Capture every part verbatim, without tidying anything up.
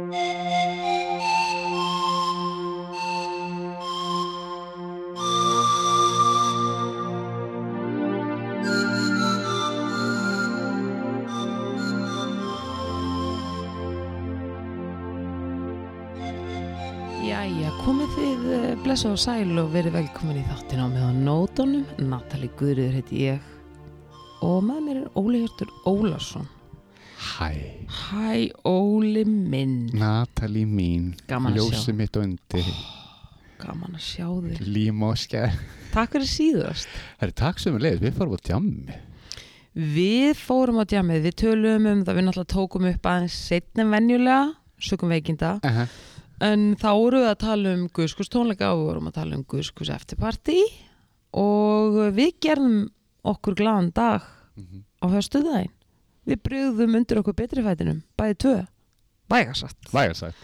Jæja, komið þið blessa og sæl og verið velkomin í þáttin á með á nótunum. Natalie Guðríður heiti ég og með mér er Óli Hjörtur Ólason. Hæ. Hæ, Óli minn. Natalie mín. Gaman að sjá. Ljósið mitt undir. Oh, gaman að sjá þig. Límóskær. Takk fyrir síðast. Það er takk sem við leiðum, við fórum á djammi. Við fórum á djammið, við töluðum um það, við náttúrulega tókum upp aðeins seinna en venjulega, sökum veikinda. Uh-huh. En þá vorum við að tala um Guðskús tónleika og við vorum að tala um Guðskús eftirpartí og við gerðum okkur glaðan dag mm-hmm. á föstudaginn. Við brugðum undir okkur betri fætinum, bæði tvö, vægarsagt. Vægarsagt.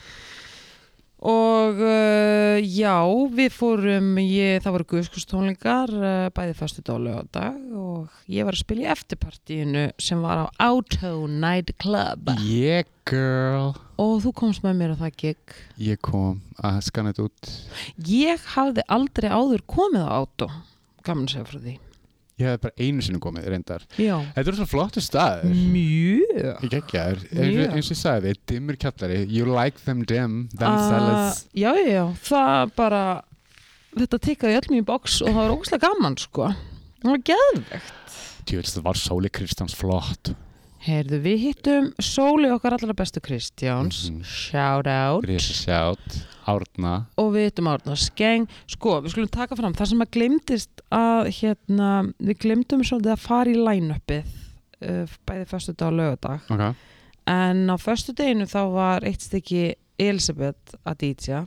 Og uh, já, við fórum, ég, það voru Guðskús tónleikar, uh, bæði föstudag og laugardag og ég var að spila í eftirpartíinu sem var á Auto Night Club. Yeah, girl. Og þú komst með mér á það gig. Ég kom að skanna þetta út. Ég hafði aldrei áður komið á Auto, gaman að segja frá því. Ég hef bara einu sinni komið, reyndar. Já. Þetta er svo flottu staður. Mjög. Ég geggjaður. Eins og ég sagði þið, dimmur kjallari. You like them dim, them uh, sellers. Já, já, já. Það bara, þetta tikkaði öll mjög box og það var ógeðslega gaman, sko. Það var geðvegt. Tjóðist, það var Sóli Kristjáns flott. Heyrðu, við hittum Sóli okkar allra bestu Kristjáns. Mm-hmm. Shout out. Risa shout. Árna. Og við hittum Árna Skeng. Sko, við skulum taka fram það sem að gleymdist að, hérna, við gleymdum svolítið að fara í line-upið uh, bæði föstudag og laugardag. Okay. En á föstudaginu þá var eitt stykki Elisabeth að dý djaya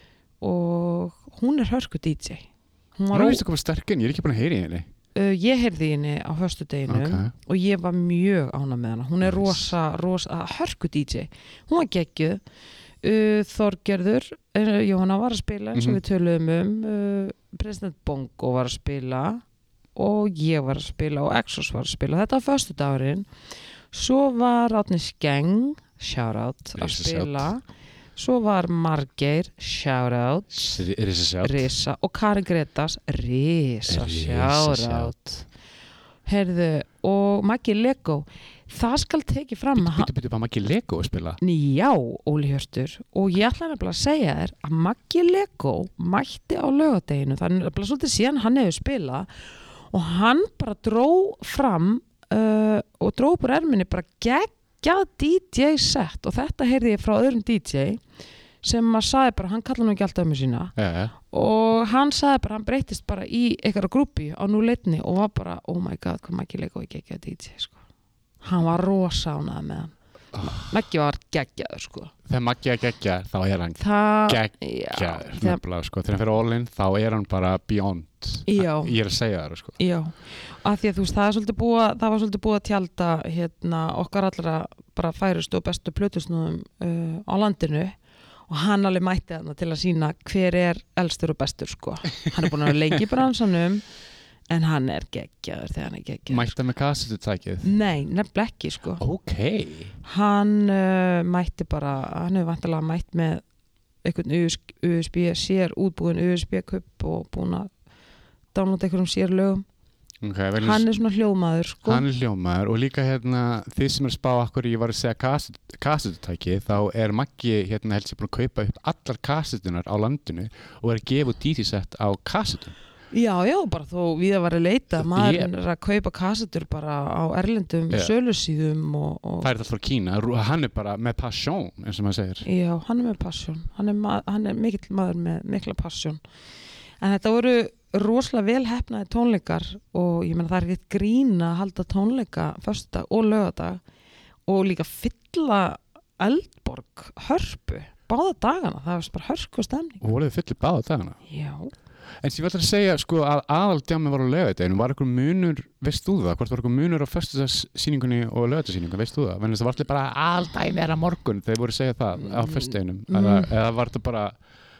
og hún er hörku dý djay. Hún var vist að koma sterkinn, ég er ekki búin að heyra í henni. Uh, ég heyrði henni á föstudaginu okay. og ég var mjög ánægð með hana. Hún er nice. rosa, rosa hörku dý djay. Hún var geggjuð. Uh, Þorgerður uh, Jóhanna var að spila eins og mm-hmm. við töluðum um uh, President Bongo var að spila og ég var að spila og Exos var að spila, þetta var föstudagurinn. Svo var Árni Skeng shout out að spila shout. Svo var Margeir shout out Risa, Risa og Karin Gretas Risa shout out Heyrðu og Maggi Lego. Það skal tekið fram að Býtu, býtu, bara Maggi Lego að spila? Já, Óli Hjörtur. Og ég ætla nefnilega að segja þér að Maggi Lego mætti á laugardeginu. Það er nefnilega svolítið síðan hann hefur spilað og hann bara dró fram uh, og dró upp úr erminni bara geggjað dý djay set og þetta heyrði ég frá öðrum dý djay sem maður sagði bara, hann kallaði nú ekki alltaf um mig sína ja. og hann sagði bara, hann breytist bara í einhverja grúpi á núleitni og var bara, oh my god, hvað Maggi Lego er geggjað dý djay, sko. Hann var rosa ánægður með hann. Oh. Maggi var geggjaður, sko. Þegar Maggi er geggjaður, þá er hann Það, geggjaður. Nefnilega, sko. Þegar hann fyrir all in, þá er hann bara beyond. Já. Ég er að segja það, sko. Já. Af því að þú veist, það er svolítið búið, það var svolítið búið að tjalda hérna, okkar allra bara færustu og bestu plötusnúðum uh, á landinu og hann alveg mætti þarna til að sína hver er elstur og bestur, sko. Hann er búin að vera lengi í bransanum en hann er geggjaður þegar hann er geggjaður. Mætti hann með kassetutækið? Nei, nefnilega ekki, sko. Ok. Hann uh, mætti bara, hann hefur vantilega mætt með einhvern U S B, sér útbúin U S B-kupp og búin að downloada einhverjum sér lögum. Okay, hann er svona hljómaður, sko. Hann er hljómaður og líka hérna, þið sem er spá akkur ég var að segja kasset, kassetutækið, þá er Maggi hérna helst búin að kaupa upp allar kassetunar á landinu og er að gefa út D J set á kassetum. Já, já, bara þó við að vera að leita maður yeah. er að kaupa kassetur bara á erlendum yeah. sölusíðum og, og það er það frá Kína, hann er bara með passion eins og maður segir. Já, hann er með passion hann er, ma- hann er mikill maður með mikla passion en þetta voru rosalega vel heppnaði tónleikar og ég meina það er ekkert grín að halda tónleika föstudag og laugardag og líka fylla Eldborg hörpu báða dagana, það var bara hörku stemning. Og voruð þið fyllir báða dagana? Já. En sem ég ætla að segja sko að aðaldjámi var á laugardaginn, var eitthvað munur, veist þú það? Hvort var eitthvað munur á föstudagssýningunni og laugardagssýningunni, veist þú það? Þannig að það var allir bara aðaldaginn er að morgun þegar voru að segja það á föstudaginum mm. eða, eða var þetta bara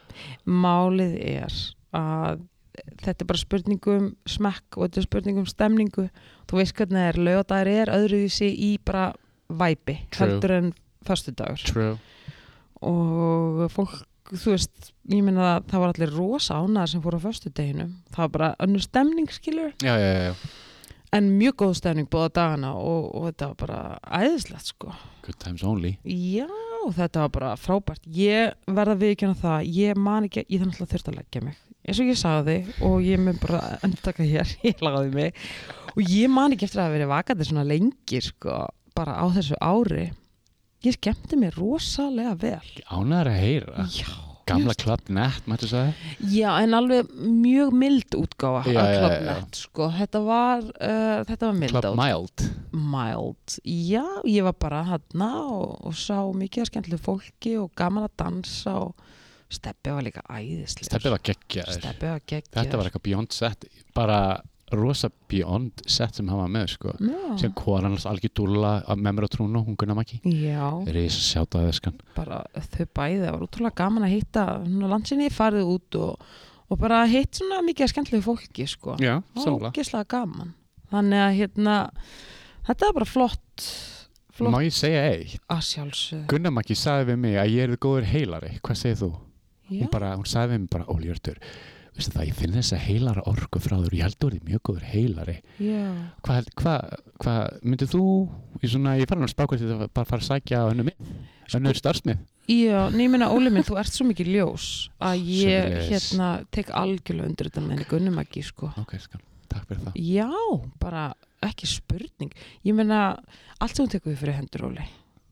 Málið er að þetta er bara spurningum smekk og þetta er spurningum stemningu. Þú veist hvernig það er, laugardagur er öðruvísi í bara væpi heldur en föstudagur. True. og fólk, þú veist, ég meina að það var allir rosa ánægðir sem fóru á föstudeginum, það var bara önnur stemning, skilur, Já, já, já, já. en mjög góð stemning bóða dagana og, og þetta var bara æðislegt, sko. Good times only. Já, þetta var bara frábært. Ég verða að viðurkenna það, ég man ekki, ég þannig að þurft að leggja mig, eins og ég sagði og ég mun bara endtaka hér, ég lagaði mig og ég man ekki eftir að hafa verið vakandi svona lengi, sko, bara á þessu ári. Ég skemmti mér rosalega vel. Ánægður að heyra. Já. Gamla Club Net, mættu sagði? Já, en alveg mjög mild útgáfa Já, af já, Club já, já. Net, sko. Þetta var, uh, þetta var mild Club útgáfa. Mild. Mild. Já, ég var bara þarna og, og sá mikið af skemmtilegu fólki og gaman að dansa og Stebbi var líka æðislegur. Stebbi var geggjaður. Stebbi var geggjaður. Þetta var eitthvað beyond set, bara rosa beyond set sem hann var með, sko. Já. Sem konan hans algjör dúlla með mér á trúnu, hún Gunnar Maggi. Já. Risa sjátaði þeskan. Bara þau bæði, það var útrúlega gaman að hitta landsinni, farið út og, og bara hitt svona mikið af skemmtilegu fólki, sko. Já, Það var sammála. ógeðslega gaman. Þannig að hérna, þetta var bara flott, flott Má ég segja eitt? að sjálfsögðu. Gunnar Maggi sagði við mig að ég er góður heilari. Hvað segir þú? Já. Hún, bara, hún sagði við mig bara, Óli Hjörtur, veistu það, ég finn þess að heilara orku frá þér, ég held þú er mjög góður heilari. Já. Hvað hva, hva, myndið þú, ég, svona, ég fara hann að spáka til að bara fara að sækja á önnur mið, önnur starfsmið? Já, nýmina Óli minn, þú ert svo mikið ljós að ég Sömuleiðis. hérna tek algjörlega undir þetta með henni Gunnum ekki, sko. Ok, skan, takk fyrir það. Já, bara ekki spurning. Ég meina, allt sem hún tekur við fyrir hendur, Óli.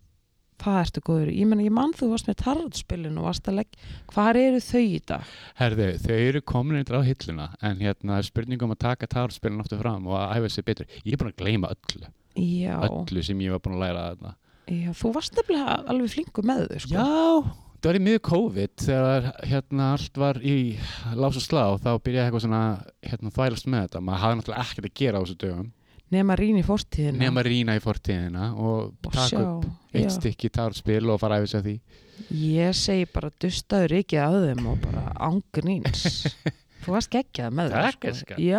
Það ertu góður. Ég meina, ég man þú varst með tarotspilin og varst að legg. Hvar eru þau í dag? Herðu, þau eru komin eitthvað á hilluna, en hérna er spurning um að taka tarotspilin aftur fram og að æfa sig betur. Ég er búin að gleyma öllu, Já. öllu sem ég var búin að læra þarna. Já, þú varst nefnilega alveg flinkur með þau, sko. Já, það var í miður COVID þegar hérna allt var í lás og slá, þá byrjaði eitthvað svona hérna þvælast með þetta. Maður hafði náttúrulega ekkert að gera á þessu dögum. Nema rýn í fortíðina. Nema rýna í fortíðina og Og taka sjá, upp eitt já. stykki tarotspil og fara að æfa sig að því. Ég segi bara dustaður ekki að þeim og bara ángrýns. Þú varst geggjað með það, Takk, elskan. Já.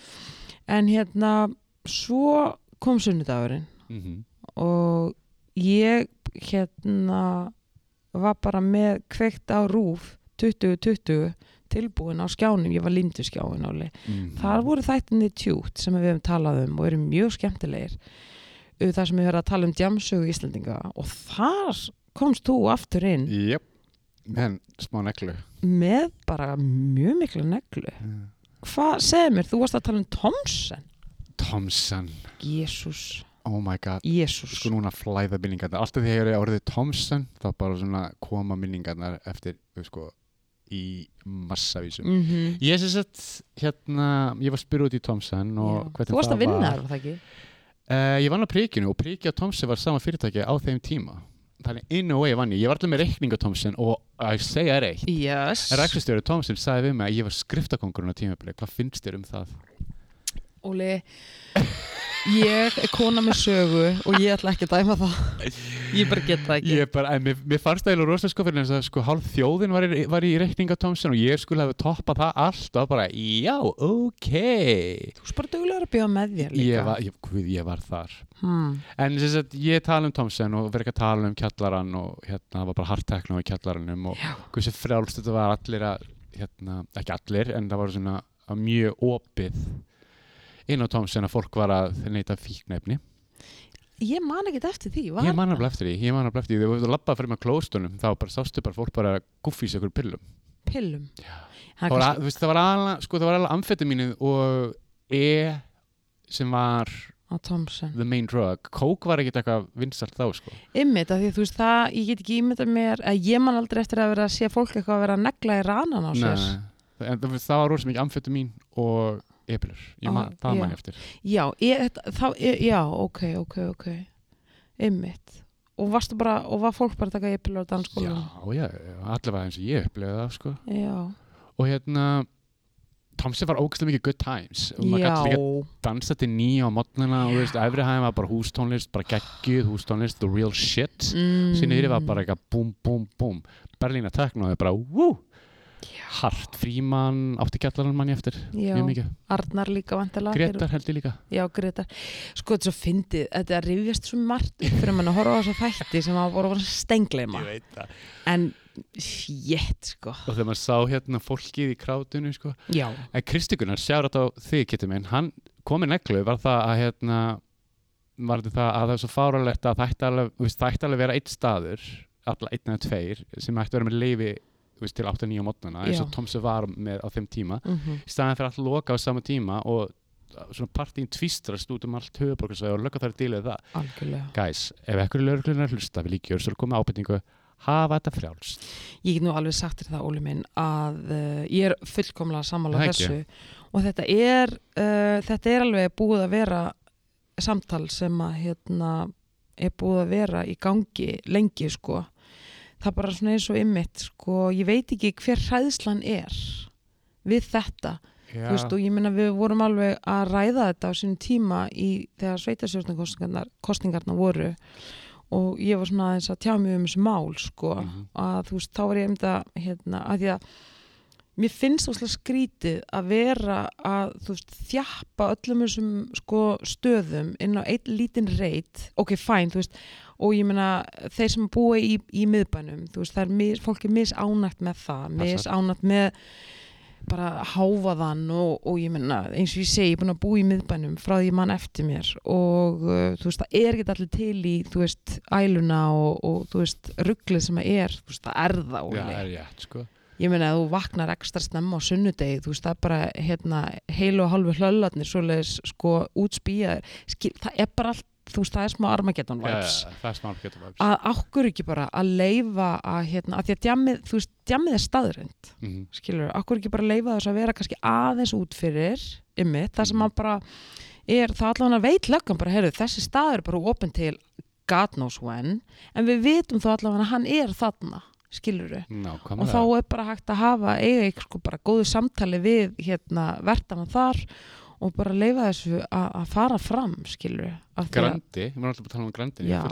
En hérna, svo kom sunnudagurinn Mm -hmm. og ég hérna var bara með kveikt á RÚV tuttugu tuttugu tilbúin á skjánum, ég var lindu skjáin áli. Mm. Þar voru þættinni tjút sem við hefum talað um og eru mjög skemmtilegir. Það sem við höfum að tala um djamsögu Íslendinga og þar komst þú aftur inn Jöp, en smá neglu. með bara mjög mikla neglu. Mm. Hvað, segðu mér, þú varst að tala um Thomsen? Thomsen, Jésús, oh my god. Jésús. Sko núna flæða minningarnar. Alltaf þegar ég er orðið Thomsen, þá bara svona koma minningarnar eftir, sko, í massavísum. Mm -hmm. Ég sé sett, hérna, ég var spyrir út í Thomsen og hvernig Þú varst það að vinna var. þar, var það ekki? Uh, ég vann á Prikinu og Priki og Thomsen var sama fyrirtæki á þeim tíma. Þannig in a way vann ég. Ég var allir með reikning á Thomsen og að segja þér eitt. Yes. Rekstrarstjóri Thomsen sagði við mig að ég var skriftakongurinn á tímabili. Hvað finnst þér um það? Óli, ég er kona með sögu og ég ætla ekki að dæma það. Ég bara get það ekki. Ég bara, en mér, mér fannst það eiginlega rosalega sko fyrir þess að sko hálf þjóðin var í, var í reikning á Thomsen og ég skulle hafa toppað það allt og bara, já, ok. Þú er bara duglegur að bjóða með þér líka. Ég var, ég, guð, ég var þar. Hmm. En þess að ég tala um Thomsen og verið ekki að tala um kjallarann og hérna, það var bara hardtekna á kjallarannum og hversu frjálst þetta var allir að, hérna, ekki allir, en það var svona mjög opið inn á Thomsen að fólk var að neyta fíknefni. Ég man ekkert eftir því, var Ég man alveg eftir því, ég man alveg eftir því. Þegar þú labbaði fyrir með klóstunum, þá bara sástu bara fólk bara að guffi í sig okkur pillum. Pillum? Það var, að, þú veist, það var alveg, sko, það var alveg amfetamínið og E sem var á Thomsen. the main drug. Kók var ekkert eitthvað vinsalt þá, sko. Ymmit, af því þú veist það, ég get ekki ímyndað mér, að ég man aldrei eftir að vera að sé fólk eitthvað að vera að negla í ranan á sér. Nei, en það, það var rosa mikið amfetamín og e-pillur. Ég man, Á, það já. man ég eftir. Já, ég, þá, ég, já, ok, ok, ok. Ymmit. Og varstu bara, og var fólk bara að taka e-pillur á dansskólanum? Já, já, allavega eins og ég upplifði það, sko. Já. Og hérna, Thomsen var ógeðslega mikið good times. Og maður Já. gat líka dansa til nýja á morgnana og þú veist, efri hæðin var bara hústónlist, bara geggjuð hústónlist, the real shit. Mm. Sinni yfir var bara eitthvað búm, búm, búm. Berlína tekno og það er bara, wú! Hart Fríman átti kjallarann manni eftir Já. mjög mikið. Arnar líka vantilega. Gretar held ég líka. Já, Gretar. Sko þetta er svo fyndið, þetta rifjast svo margt fyrir mann að horfa á þessa þætti sem að voru að stengleima. Ég veit það. En shit, sko. Og þegar maður sá hérna fólkið í krátinu, sko. Já. En Kristi Gunnar, sjárat á þig, Kitty minn, hann kom í neglu, var það að hérna, var þetta það að það er svo fáralegt að það ætti alveg, það ætti alveg vera einn staður, alla einn eða tveir, sem ætti vera með leyfi veist, til átta níu á mótnana eins og Tomse var með á þeim tíma mm-hmm. í staðan fyrir að loka á sama tíma og svona partín tvistrast út um allt höfuðborgarsvæði og lögga þar að díla við það Algjörlega. Guys, ef ekkur lögreglunar hlusta vil ég gjöra svo komið ábyrningu hafa þetta frjálst. Ég get nú alveg sagt þér það, Óli minn, að uh, ég er fullkomlega sammála þessu og þetta er uh, þetta er alveg búið að vera samtal sem að hérna er búið að vera í gangi lengi, sko. Það er bara svona eins og ymmit, sko, ég veit ekki hver hræðslan er við þetta. Þú veist, og ég meina við vorum alveg að ræða þetta á sínum tíma í þegar sveitarstjórnarkosningarnar kosningarnar voru og ég var svona aðeins að tjá mig um þessu mál, sko, mm-hmm. að þú veist, þá var ég um þetta, hérna, að því að mér finnst það skrítið að vera að, þú veist, þjappa öllum þessum, sko, stöðum inn á einn lítinn reit, ok, fæn, þú veist, og ég meina þeir sem búa í, í miðbænum, þú veist, það er mis, fólk er misánægt með það, misánægt með bara hávaðan og, og ég meina, eins og ég segi, ég er búin að búa í miðbænum frá því mann eftir mér og uh, þú veist, það er ekki allir til í, þú veist, æluna og, og þú veist, ruglið sem það er, þú veist, það er það, Óli. Já, er rétt, sko. Ég meina að þú vaknar ekstra snemma á sunnudegi, þú veist, það er bara, hérna, heilu og hálfu hlöllarnir, svoleiðis, sko, útspýjaðir, það er bara allt, þú veist, það er smá Armageddon vibes. Ja, það er smá Armageddon vibes. Að okkur ekki bara að leyfa að, hérna, að því að djammið, þú veist, djammið er staðrönd, mm-hmm. skilur, okkur ekki bara leyfa þess að vera kannski aðeins út fyrir, ymmið, það sem að bara er, það allavega veit löggan bara, heyrðu, þessi staður er bara opinn til God knows when, en við vitum þó allavega að hann er þarna, skiluru, og þá er bara hægt að hafa, eiga ykkur sko bara góðu samtali við, hérna, vertana þar, og bara leyfa þessu að fara fram, skilur við. Grandi, við erum alltaf búin að tala um grandin. Já,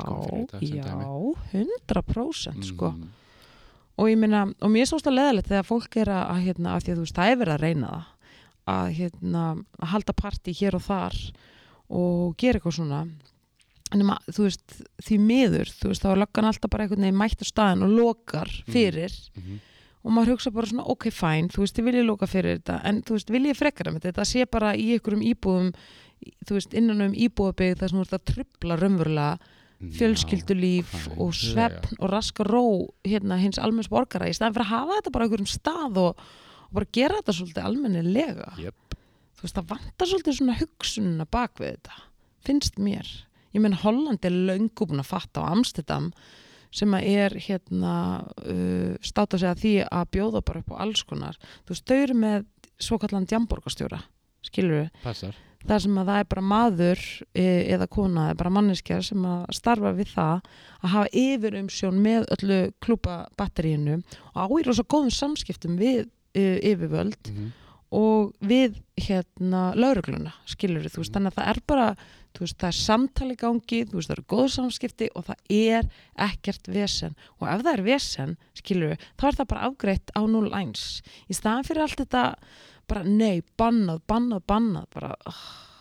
já, hundrað prósent, sko. Mm. Og ég meina, og mér er svo leðilegt þegar fólk er að, hérna, að því að þú veist, það er verið að reyna það, að, hérna, að halda partí hér og þar og gera eitthvað svona. En maður, þú veist, því miður, þú veist, þá er löggan alltaf bara einhvern veginn mætt á staðinn og lokar fyrir, mm-hmm. og maður hugsa bara svona, ok, fæn, þú veist, ég vil ég loka fyrir þetta, en þú veist, vil ég frekara með þetta, þetta sé bara í einhverjum íbúðum, þú veist, innan um íbúðabygg þar sem þú ert að trufla raunverulega fjölskyldulíf Já, og svefn og raska ró, hérna, hins almenns borgara, í staðan fyrir að hafa þetta bara einhverjum stað og, og bara gera þetta svolítið almennilega. Yep. Þú veist, það vantar svolítið svona hugsunina bak við þetta, finnst mér. Ég menn, Holland er löngu búin að fatta á Amsterdam sem að er hérna uh, státa sig að því að bjóða bara upp á alls konar. Þú veist, þau eru með svokallan djamborgarstjóra, skilur við? Passar. Það sem að það er bara maður e, eða kona, eða bara manneskja sem að starfa við það að hafa yfirumsjón með öllu klúbabatteríinu og áýr og svo góðum samskiptum við e, yfirvöld mm-hmm. og við hérna lögregluna, skilur við, þú veist, þannig að það er bara þú veist, það er samtali í gangi, þú veist, það eru góð samskipti og það er ekkert vesen og ef það er vesen, skilur við, þá er það bara afgreitt á núll eins í staðan fyrir allt þetta bara nei, bannað, bannað, bannað bara, oh,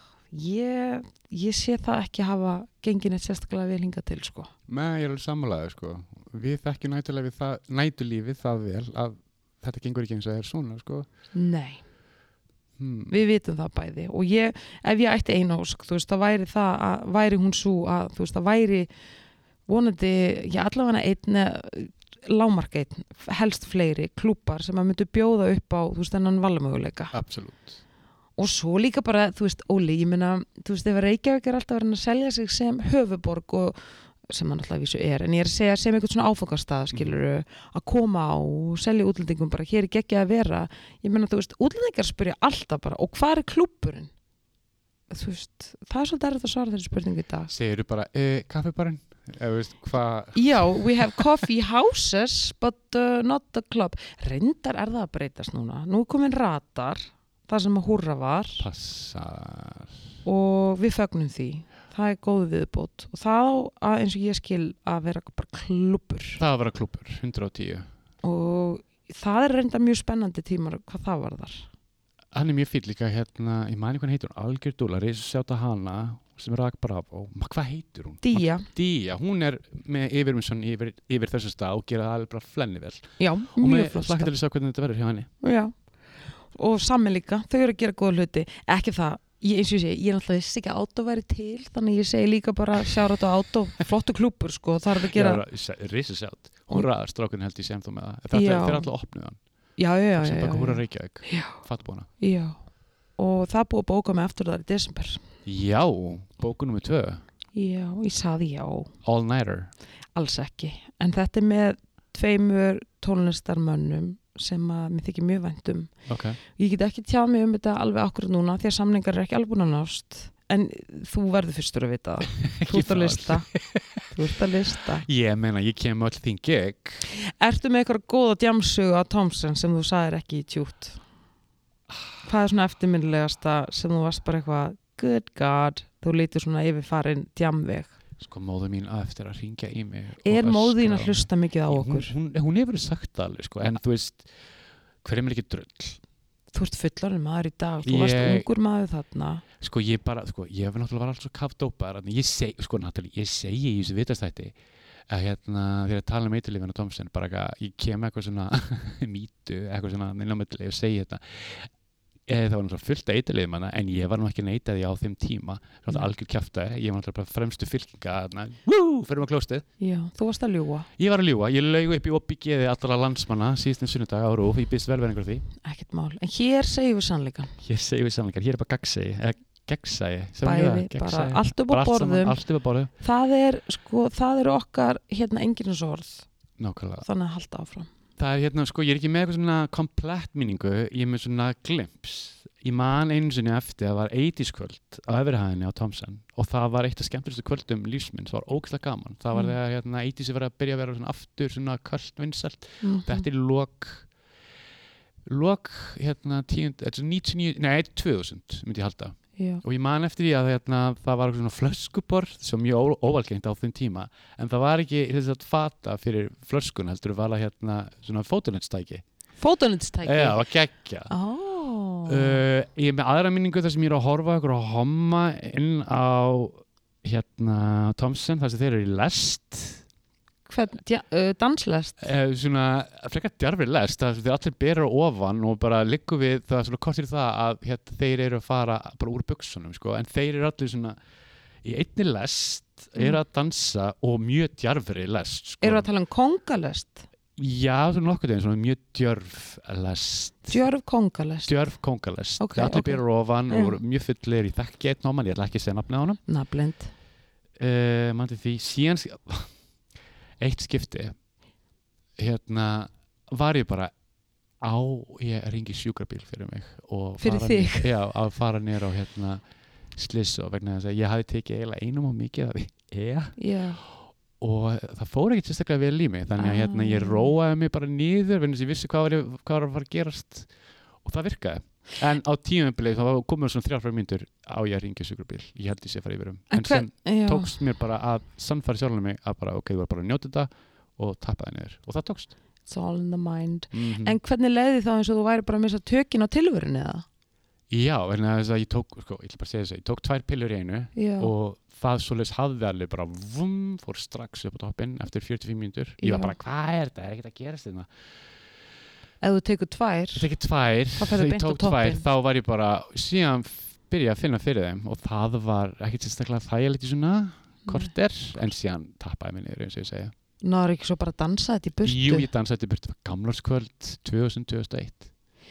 ég ég sé það ekki hafa gengið neitt sérstaklega vel hingað til, sko. Nei, ég er alveg sammálaður, sko. Við þekkjum næturlífið það, næturlífið það vel að þetta gengur ekki eins og það er svona, sko. Nei. Hmm. Við vitum það bæði og ég, ef ég ætti eina ósk, þú veist, það væri það að væri hún svo að, þú veist, það væri vonandi, ég allavega einn lágmark einn, helst fleiri klúpar sem að myndu bjóða upp á, þú veist, þennan valmöguleika. Absolutt. Og svo líka bara, þú veist, Óli, ég meina, þú veist, ef Reykjavík er alltaf verið að selja sig sem höfuborg og sem hann alltaf vísu er, en ég er að segja sem eitthvað svona áfangastað, skilur að koma á og selja útlendingum bara, hér er geggjað að vera, ég meina, þú veist, útlendingar spyrja alltaf bara, og hvað er klúbburinn? Þú veist, það er svolítið erfitt að svara þessi spurningu í dag. Segirðu bara, eh, kaffibarinn? Eða veist, hvað? Já, we have coffee houses, but uh, not the club. Reyndar er það að breytast núna. Nú er komin radar, það sem að húrra var. Passar. Og við fögnum því. Það er góð viðbót. Og það á, eins og ég skil, að vera bara klúbbur. Það að vera klúbbur, hundrað og tíu. Og það er reynda mjög spennandi tímar hvað það var þar. Hann er mjög fýll líka hérna, ég mani hvað heitir hún, Algjör Dúlla, Reisjáta hana sem er Rak Bravo, hvað heitir hún? Día. Día, hún er með yfirumsjón yfir, yfir þessu stað og gera það alveg bara flenni vel. Já, og mjög flott. Og hlakka til að sjá hvernig þetta verður hjá henni. Já, og Sammi líka, þau eru að gera góða hluti, ekki það, ég, eins og ég segi, ég er náttúrulega vissi ekki að Átó væri til, þannig ég segi líka bara sjárat á Átó, flottu klúbbur sko, það er að gera. Já, Reisjátt, hún ræðar strákun held ég sem þú með það, það er alltaf opnuð hann. Já, já, já. sem já, baka já. Húra Reykjavík, fattbúna. Já, og það búið að bóka mig aftur þar í desember. Já, bóku númer tvö. Já, ég saði já. All Nighter. Alls ekki, en þetta er með tveimur tónlistarmönnum sem að mér þykir mjög vænt um. Okay. Ég get ekki tjáð mig um þetta alveg akkurat núna því að samningar er ekki alveg búin að nást, en þú verður fyrstur að vita það. Þú ert að lista. Þú ert að lista. Ég meina, ég kem öll þín gig. Ertu með eitthvað góða djamsugu á Thompson sem þú sagðir ekki í tjút? Hvað er svona eftirminnilegasta sem þú varst bara eitthvað, good God, þú lítur svona yfirfarin djamveg? Sko móðu mín að eftir að ringja í mig. Er móðu þín að hlusta mikið á okkur? Hún, hún, hún hefur sagt alveg, sko, en þú veist, hver er mér ekki drull? Þú ert fullorðinn maður í dag, þú ég, varst ungur maður þarna. Sko ég bara, sko, ég hef náttúrulega var alltaf svo kafdópar, ég segi, sko náttúrulega, ég segi í þessu vitastætti að hérna, þegar ég tala um eiturlyfin á Thompson, bara eitthvað, ég kem eitthvað svona mýtu, eitthvað svona inn á milli og segi þetta. Eða, það var náttúrulega fullt að eiturlyfin manna, en ég var nú ekki neitað því á þeim tíma, svona mm. algjör kjaftaði, ég var náttúrulega bara fremstu fylkinga, þarna, wú, fyrir maður klóstið. Já, þú varst að ljúga. Ég var að ljúga, ég laug upp í oppi geði allra landsmanna síðustum sunnudag á Rúf, ég býst velverðingur því. Ekkert mál, en hér segjum við sannleikan. Hér segjum við sannleikan, hér er bara gagsegi, eða gegnsæi. Bæði, bara allt upp á borðum. Allt upp á borðum. Það er, sko, það eru okkar, hérna, enginsorð. Nákvæmlega. Þannig að halda áfram. Það er hérna, sko, ég er ekki með eitthvað svona komplett minningu, ég er með svona glimpse. Ég man einu sinni eftir að það var eighties kvöld á Efrihæðinni á Thompson og það var eitt af skemmtilegustu kvöldum lífsminn, það var ógeðslega gaman. Það var mm. þegar hérna, eighties er verið að byrja að vera svona aftur svona kalt vinsælt. Mm-hmm. Þetta er lok, lok hérna tíund, níutíu, nei, tvö þúsund myndi ég halda. Já. Og ég man eftir því að hérna, það var svona flöskuborð sem mjög óvalgengt á þeim tíma, en það var ekki þess að fata fyrir flöskun heldur var það hérna svona fótunetstæki. Fótunetstæki? Já, það var geggjað. Oh. Uh, ég er með aðra minningu þar sem ég er að horfa ykkur að homma inn á hérna Thompson þar sem þeir eru í lest. Hvern, ja, uh, danslest? Uh, svona frekar djarfir lest þar sem þeir allir bera ofan og bara liggur við það svona kortir það að hérna, þeir eru að fara bara úr buksunum sko, en þeir eru allir svona í einni lest mm. eru að dansa og mjög djarfri lest sko. Eru að tala um kongalest? Já, svona nokkuð einn, svona mjög djörf lest. Djörf kongalest? Djörf kongalest. Okay, allir okay. byrjar ofan yeah. og voru mjög fullir í þekki einn á mann, ég ætla ekki að segja nafnið á honum. Nafnblind. Uh, Man til því, síðan eitt skipti, hérna var ég bara á, ég ringi sjúkrabíl fyrir mig. Og fyrir fara þig? Niður, já, að fara niður á hérna sliss og vegna þess að ég hafi tekið eiginlega einum og mikið af því. Já. Já. Og það fór ekkert sérstaklega vel í mig þannig að hérna, ég róaði mig bara niður vegna þess að ég vissi hvað var, ég, hvað var að fara að gerast og það virkaði en á tímabilið þá komum svona þrjár frá mínútur á ég að ringja sjúkrabíl ég held ég sé að fara yfir um en, en sem já. Tókst mér bara að sannfæra sjálfum mig að bara ok, ég var bara að njóta þetta og tappaði niður og það tókst. It's all in the mind. Mm-hmm. En hvernig leiði þá eins og þú væri bara að missa tökin á tilverunni eða? Já, en þess að ég tók sko, ég ætla bara að segja þess að ég tók tvær pillur í einu já. Og það svoleiðis hafði alveg bara vum, fór strax upp á toppinn eftir fjörutíu og fimm mínútur. Ég var bara, hvað er þetta? Er ekkert að gerast þetta? Ef þú tekur tvær? Ég tekur tvær, þegar ég tók tvær, þá var ég bara, síðan byrja að finna fyrir þeim og það var ekkert sérstaklega þægilegt í svona korter, en síðan tappaði mig niður, eins og ég segja. Náður ekki svo bara að dansa þetta í burtu? Jú, ég dansaði þetta í burtu, gamlarskvöld tvö þúsund til tvö þúsund og eitt.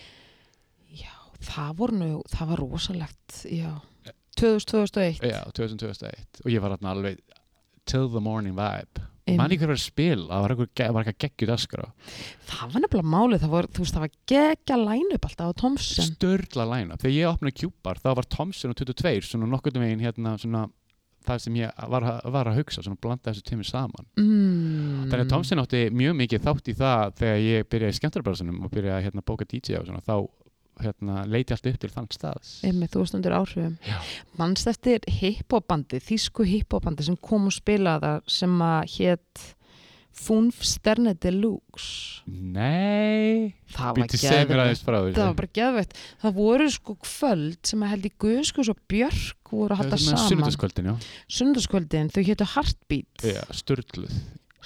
Já, það voru nú, það var rosalegt, já. tvö þúsund til tvö þúsund og eitt? Já, tvö þúsund til tvö þúsund og eitt og ég var þarna alveg till the morning vibe. Man ekki verið að spila, það var eitthvað, var eitthvað geggjur dagskrá. Það var nefnilega málið, það var, þú veist, það var geggja line-up alltaf á Thompson. Störla line-up. Þegar ég opnaði Cube-bar, þá var Thompson og tuttugu og tvö, svona nokkurn veginn hérna, svona það sem ég var, var að hugsa, svona blanda þessu tími saman. Mm. Þannig að Thompson átti mjög mikið þátt í það þegar ég byrjaði í skemmtarabræðsunum og byrjaði hérna bóka D J og svona, þá hérna leiti allt upp til þann staðs. Einmitt, þú varst undir áhrifum. Manst eftir hiphopbandi, þýsku hiphopbandi sem kom og spilaði þar sem að hét Funf Sterne Deluxe. Nei, það var býtti segir mér aðeins frá þessu. Það var bara geðveitt. Það voru sko kvöld sem að held í Guðskus og Björk voru að halda saman. Sunnudagskvöldin, já. Sunnudagskvöldin, þau hétu Heartbeat. Já, sturluð.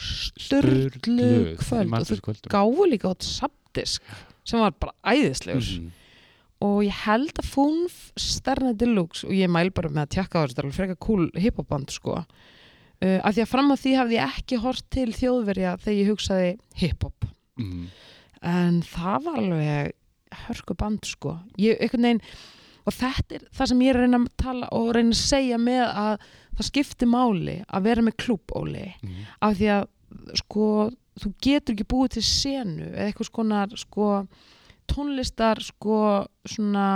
Sturluð kvöld og þau gáfu líka át samdisk sem var bara æðislegur. Mm. Og ég held að Funf Sterne Deluxe, og ég mæl bara með að tjekka á þessu, það er alveg frekar cool hiphopband sko. Uh, af því að fram að því hafði ég ekki hort til Þjóðverja þegar ég hugsaði hiphop. Mm. En það var alveg hörku band sko. Ég, einhvern veginn, og þetta er það sem ég er að reyna að tala og reyna að segja með að það skiptir máli að vera með klúbbóli. Mm. Af því að sko, þú getur ekki búið til senu eða eitthvað skonar sko, tónlistar sko, svona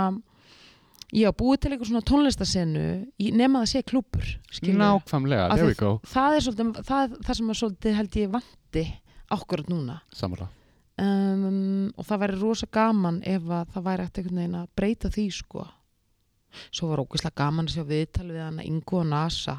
já, búið til eitthvað svona tónlistarsenu nema það sé klúbbur. Nákvæmlega, there we go. Það er svolítið, það, það sem er svolítið held ég vanti ákvörð núna. Sammála. Um, og það væri rosa gaman ef að það væri eftir einhvern veginn að breyta því sko. Svo var ógeðslega gaman að sjá viðtal við hana Ingu og NASA.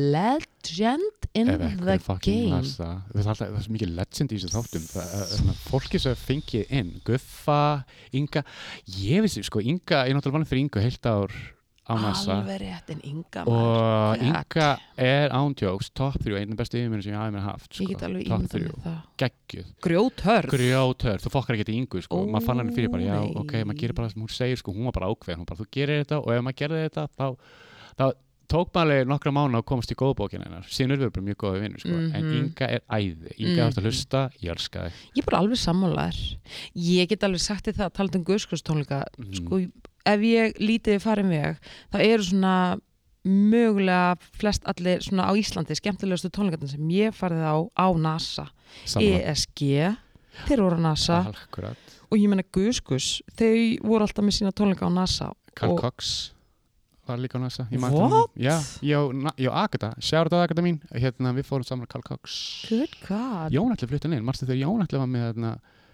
Legend in the game. NASA. Það er alltaf, það er svo mikið legend í þessu þáttum. Það er fólki sem fengið inn. Guffa, Inga. Ég vissi, sko, Inga, ég er náttúrulega vann fyrir Ingu heilt ár á NASA. Alveg rétt, en Inga og Inga er ándjóks top þrjú, einu bestu yfirmenn sem ég hafi mér haft sko. Ég get alveg ímyndað með það. Geggjuð. Grjóthörð. Grjóthörð, þú fokkar ekki til Ingu sko. Ó, maður fann hann fyrir bara, já, nei. ok, maður gerir bara það sem hún segir sko, hún var bara ákveðin, hún bara, þú gerir þetta og ef maður gerði þetta, þá, þá tók maður nokkra mánu að komast í góðbókina hennar, síðan erum við bara mjög góði vinnur sko. Mm-hmm. En Inga er æði, Inga mm-hmm. að hlusta, ég elska þig. Ég er bara alveg sammálaður. Ég get alveg sagt þér það að tala um Guðskustónleika, mm. sko, ef ég lítið farin veg, þá eru svona mögulega flest allir svona á Íslandi skemmtilegustu tónleikarnir sem ég farið á á NASA. Sammála. E S G, þeir voru á NASA. Akkurat. Og ég meina Guðskus, þau voru alltaf með sína tónleika á NASA. Carl og Cox var líka á NASA. What? Já, já, já, Agata, sjáur þetta Agata mín, hérna við fórum saman að Carl Cox. Good God. Jón ætli fluttan inn, marstu þegar Jón ætli var með hérna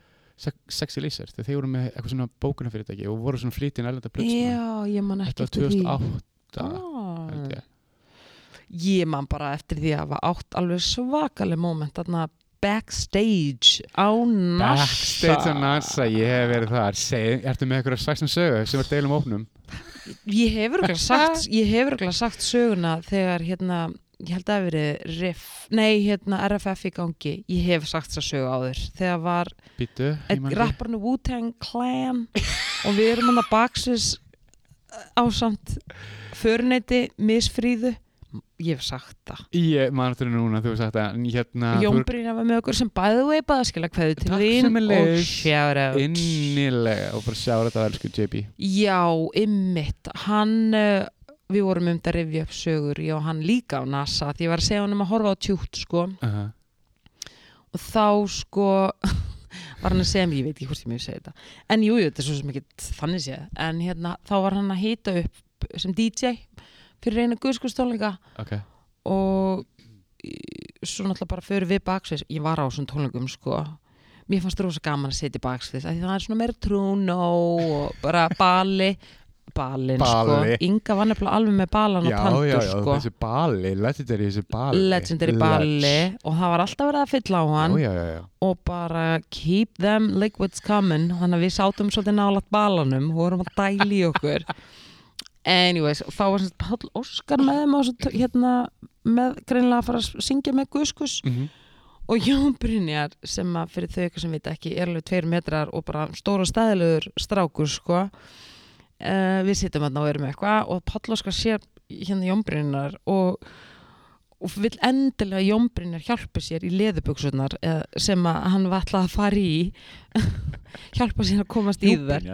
Sexy Laser, þegar þeir voru með eitthvað svona bókunarfyrirtæki og voru svona flýtin erlenda plötsum. Já, ég man ekki eftir því. Þetta var tvö þúsund og átta, ah. held ég. Ég man bara eftir því að hafa átt alveg svakaleg moment, þarna backstage á NASA. Backstage á NASA, ég hef verið þar. Segð, ertu með eitthvað sagt sem sögu sem er deilum opnum? Ég hefur örugglega sagt, ég hefur örugglega sagt söguna þegar hérna, ég held að það verið riff, nei hérna R F F í gangi, ég hef sagt þessa sögu áður þegar var Býtu, rapparnu Wu-Tang Clan og við erum hann að baksis ásamt föruneyti misfríðu, ég hef sagt það. Ég man þetta núna, þú hefur sagt það, en hérna Jónbrýna var með okkur sem bæði vei baðskila kveðu til þín og shout out. Innilega og bara shout out að elsku J B. Já, ymmit, hann uh, við vorum um þetta að rifja upp sögur, ég og hann líka á NASA, því ég var að segja hann um að horfa á tjút sko. Uh-huh. Og þá sko var hann að segja mér, ég veit ekki hvort ég mjög segja þetta, en jú, jú, þetta er svo sem ekki þannig séð, en hérna, þá var hann að hita upp sem D J fyrir einu Guðskustónleika. Okay. Og svo náttúrulega bara fyrir við baksviðs, ég var á svona tónleikum sko, mér fannst rosa gaman að setja í baksviðs, af því það er svona meira trúno og bara bali balin sko, Inga var nefnilega alveg með balan og tandur já, já, sko. Þessi bali, legendary þessi bali legendary bali og það var alltaf verið að fylla á hann já, já, já. og bara keep them liquids coming, þannig að við sátum svolítið nálægt balanum og vorum að dæli í okkur. Anyways, þá var svona Páll Óskar með þeim og hérna með greinilega að fara að syngja með Guðskus mm-hmm. og Jón Brynjar sem að fyrir þau eitthvað sem veit ekki er alveg tveir metrar og bara stóra stæðilegur strákur sko. Uh, við sittum að ná erum eitthvað og Páll Óskar sér hérna Jón Brynjar og, og vill endilega Jón Brynjar hjálpa sér í leðubuksurnar sem að hann var ætlað að fara í hjálpa sér að komast í þær.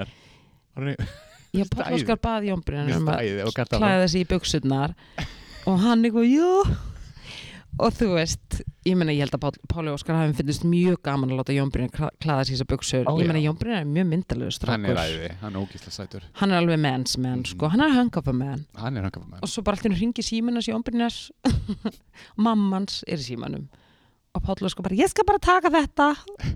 Já, Páll Óskar baði Jón Brynjar um að klæða sig í buksurnar og hann eitthvað, jú og þú veist, ég meina ég held að Pál, Páli Óskar hafi finnist mjög gaman að láta Jón Brynjar klæða sig í þessar buksur. Ó, ég meina Jón Brynjar er mjög myndalegur strákur. Hann er æði, hann er ógeðslega sætur. Hann er alveg mens menn, mm. sko, hann er hangapa menn. Hann er hangapa menn. Og svo bara alltaf hringi síminn hans Jón Brynjars og mammans er í símanum og Páll Óskar bara, ég skal bara taka þetta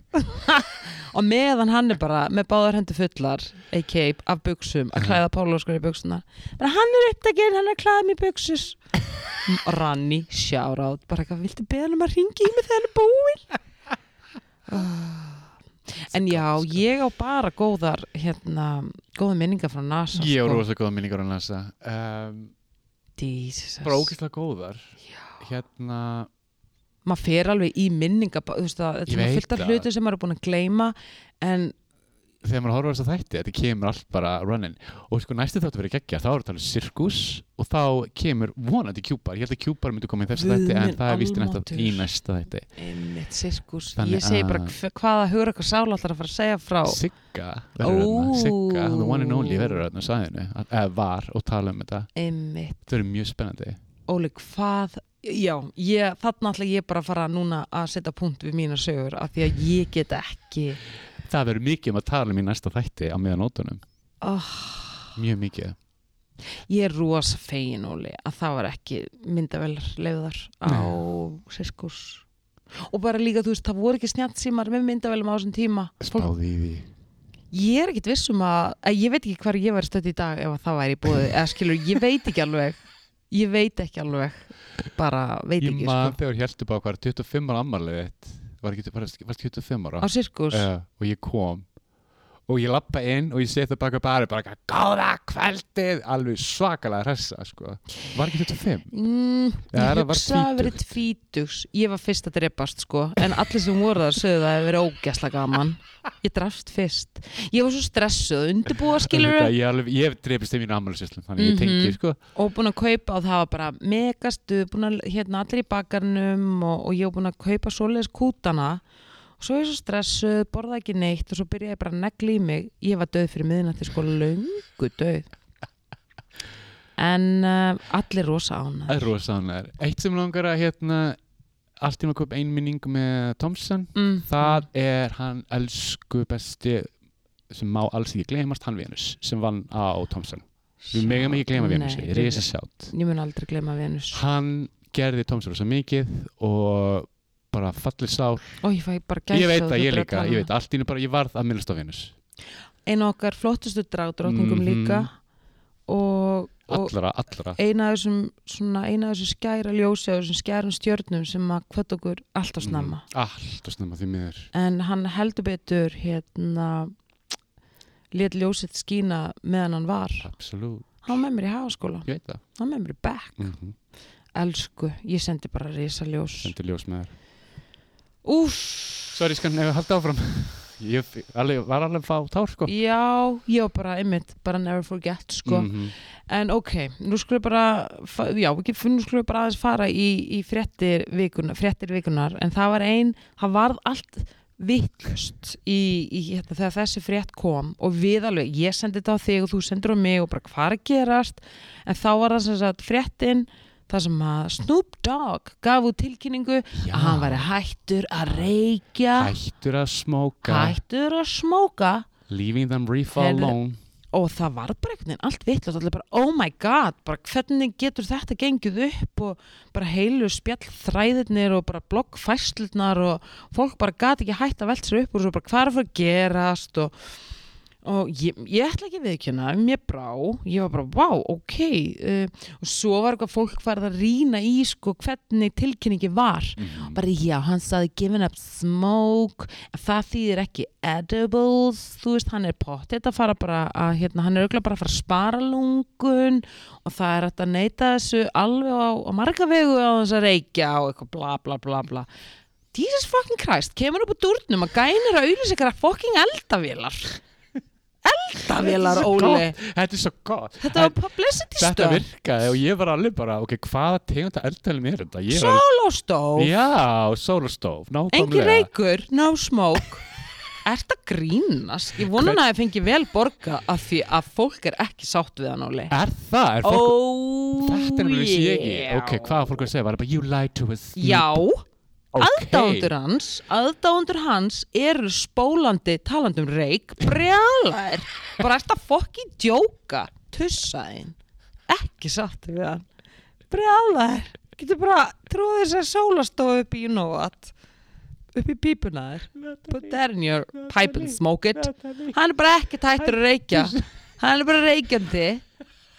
og meðan hann er bara með báðar hendur fullar A K A af buksum að klæða Páll Óskar í buksunar, bara hann er upptekinn, hann er klæða mér buksus Ranni, shout out bara eitthvað, viltu beða hann um að ringi í mig þegar hann er búinn en já, ég á bara góðar hérna, góða minningar frá NASA ég á sko. rosa góða minningar á NASA um, Jesus. bara ógeðslega góðar já. hérna maður fer alveg í minninga þú veist að þetta er fullt af hluti sem maður er búin að gleyma en þegar maður horfir á þess að þætti, þetta kemur allt bara runnin og sko næstu þáttu verið geggja þá er þetta alveg sirkus og þá kemur vonandi kjúpar, ég held að kjúpar myndi koma í þessu þætti en það er víst næsta í næsta þætti einmitt sirkus, ég segi bara hva, hvaða hugur eitthvað sála ætlar að fara að segja frá Sigga verður þarna, Sigga, the one and only verður þarna sæðinu, eða var og tala um þetta einmitt, þetta er mjög spennandi Óli, hvað já, ég, þarna ætla ég bara að fara núna að setja punkt við mína sögur af því að ég get ekki það verður mikið um að tala um í næsta þætti á meðan nótunum oh. mjög mikið ég er rosa fegin, Óli, að það var ekki myndavélar leyfðar á sirkus og bara líka, þú veist, það voru ekki snjallsímar með myndavélum á þessum tíma spáði í því ég er ekkit viss um að, að ég veit ekki hvar ég var stödd í dag ef það væri í boði eða skilur, ég veit ekki alveg ég veit ekki alveg bara veit ég ekki man sko. þegar hérstu bá hvað tuttugu og fimm ára afmælið þitt var ekki tuttugu og fimm ára á sirkus uh, og ég kom og ég lappa inn og ég seti það baka bara bara góða kvöldið alveg svakalega hressa sko. var ekki tuttugu og fimm? Mm, ja, ég hugsa að verið tvítugs ég var fyrst að drepast sko en allir sem voru þar sögðu það að það verið ógæslega gaman ég drafst fyrst ég var svo stressuð, undirbúa skilur ég, alveg, ég hef drepist í mínu afmælisveislu þannig ég mm-hmm. tengi sko og búin að kaupa og það var bara megastuð búin að hérna allir í bakarnum og, og ég var búin að kaupa svoleiðis kútana og svo er ég svo stressuð, borða ekki neitt og svo byrja ég bara að negla í mig ég var döð fyrir miðnætti sko, löngu döð en uh, allir rosa ánægðir rosa ánægðir, eitt sem langar að hérna allt í maður köp ein minning með Thompson mm. það er hann elsku besti sem má alls ekki gleymast, hann Venus sem vann á Thompson við megum ekki gleyma Venus, risa sjátt ég mun aldrei gleyma Venus hann gerði Thompson svo mikið og bara fallið sál Ó, ég, ég veit að ég líka ég veit allt í nú bara ég varð að minnast á Venus einu okkar flottustu dragdrottningum mm-hmm. líka og, og allra, allra eina af þessum svona, eina af þessum skæra ljósi og þessum skærum stjörnum sem að hvött okkur alltaf snemma mm, alltaf snemma því miður en hann heldur betur hérna lét ljósið skína meðan hann var absolutt hann með mér í Hagaskóla hann með mér í Beck mm-hmm. elsku, ég sendi bara risa ljós sendi ljós með þér Úff sorry skan, ef ég haldi áfram ég alveg, var alveg fá tár sko já, ég var bara einmitt bara never forget sko mm-hmm. en ok, nú skulum við bara já, nú skulum við bara aðeins fara í, í fréttir vikunar, fréttir vikunar en það var ein, það varð allt vittlust í, í hérna, þegar þessi frétt kom og við alveg, ég sendi þetta á þig og þú sendir á mig og bara hvað er að gerast en þá var það sem sagt fréttin það sem að Snoop Dogg gaf út tilkynningu Já. að hann væri hættur að reykja hættur að smóka hættur að smóka leaving them reefer Heyrðu, alone og það var bara einhvern veginn allt vitlaust allir bara oh my god, bara hvernig getur þetta gengið upp og bara heilu spjall þræðirnir og bara bloggfæslurnar og fólk bara gat ekki hætt að velta sér upp og svo bara hvað er að fara að gerast og og ég, ég ætla ekki að viðkynna mér brá, ég var bara wow, ok uh, og svo var eitthvað fólk farið að rýna í sko hvernig tilkynningi var mm-hmm. bara já, hann sagði giving up smoke það þýðir ekki edibles þú veist, hann er pottþétt að fara bara að, hérna, hann er auðvitað bara að fara að spara lungun og það er að neita þessu alveg á, á marga vegu á þess að reykja og eitthvað bla bla bla bla Jesus fucking Christ, kemur upp á dúrnum að gænir að auðvitað sig að fucking eldavélar eldavélar, Óli þetta er svo gott þetta var publicity þetta stöð virkaði og ég var alveg bara ok, hvaða tegunda eldavélum er þetta Ég var- sólostóf, já, sólostóf engin nákvæmlega reykur no smoke ert að grínast ég vona hann að ég fengi vel borga af því að fólk er ekki sátt við hann, Óli er það, er fólk oh þetta er alveg sé ekki yeah. ok, hvað fólk að segja, var það bara you lied to us já, okay. aðdáendur hans aðdáendur hans eru spólandi talandi um reyk, brjálæðir bara ert að fokki djóka tussaðinn, ekki satt við hann, brjálæðir getur bara trúið þess að sólastofu upp í you know what upp í pípuna þér put that in your pipe and smoke it hann er bara ekki tættur að reykja hann er bara reykjandi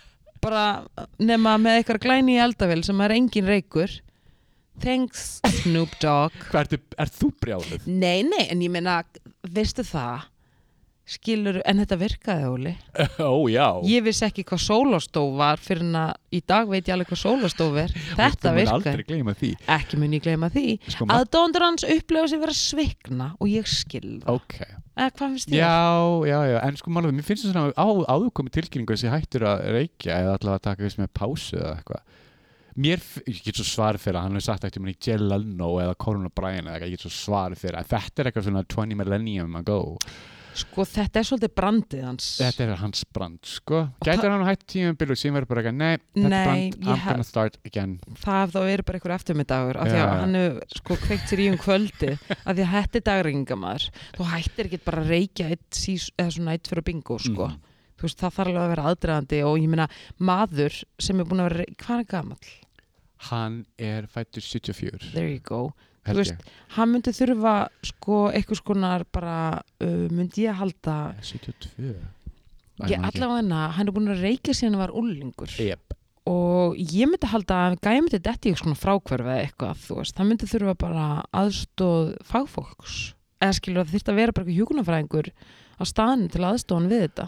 bara nema með eitthvað glæni í eldavél sem er engin reykur. Thanks Snoop Dogg. Hvað ertu, er þú brjáluð? Nei, nei, en ég meina, veistu það, skilur, en þetta virkaði, Óli. Ó, já. Ég vissi ekki hvað sólastóf var fyrir en að í dag veit ég alveg hvað sólastóf er. Þetta Þú mun aldrei virkaði. gleyma því. Ekki mun ég gleyma því. Sko, ma- Aðdóndur hans upplefa sig vera svikna og ég skil það. Ok. Eða hvað finnst þér? Já, já, já, en sko málega, mér finnst það svona á, áðurkomi tilkynningu þessi hættur að reykja eða allavega að taka þess með pásu eða eitthvað. Mér, ég get svo svar fyrir að hann hefur sagt eitthvað í Jay Leno eða Conan O'Brien eða eitthvað, ég get svo svar fyrir að þetta er eitthvað svona twenty millennium ago. Sko þetta er svolítið brandið hans. Þetta er hans brand, sko. Gætir hann hætt tímabil og síðan verður bara eitthvað, nei, þetta Nei, er brand, ég I'm hef- gonna start again. Það hafði þá verið bara einhver eftirmiddagur af því að Já. hann hefur sko kveikt sér í um kvöldið af því að þetta er dagrengingamæður. Þú hættir ekki bara að reykja eitt sís, eða svona eitt fyrir bingo sko. Mhm. Þú veist, það þarf alveg að vera aðdragandi og ég meina maður sem er búin að vera, rey- hvað er hann gamall? Hann er fættur sjötíu og fjögur, There you go. Þú held veist, ég. hann myndi þurfa sko eitthvað skonar bara uh, myndi ég halda sjötíu og tvö. ég allavega hann er búin að reykja síðan hann var úlingur Yep. og ég myndi halda að gæði myndi detti eitthvað svona frákverfi eða eitthvað, þú veist, hann myndi þurfa bara aðstóð fagfólks eða skilur að það þyrfti að vera bara eitthvað hjúkrunarfræðingur á staðinu til aðstóðan við þetta.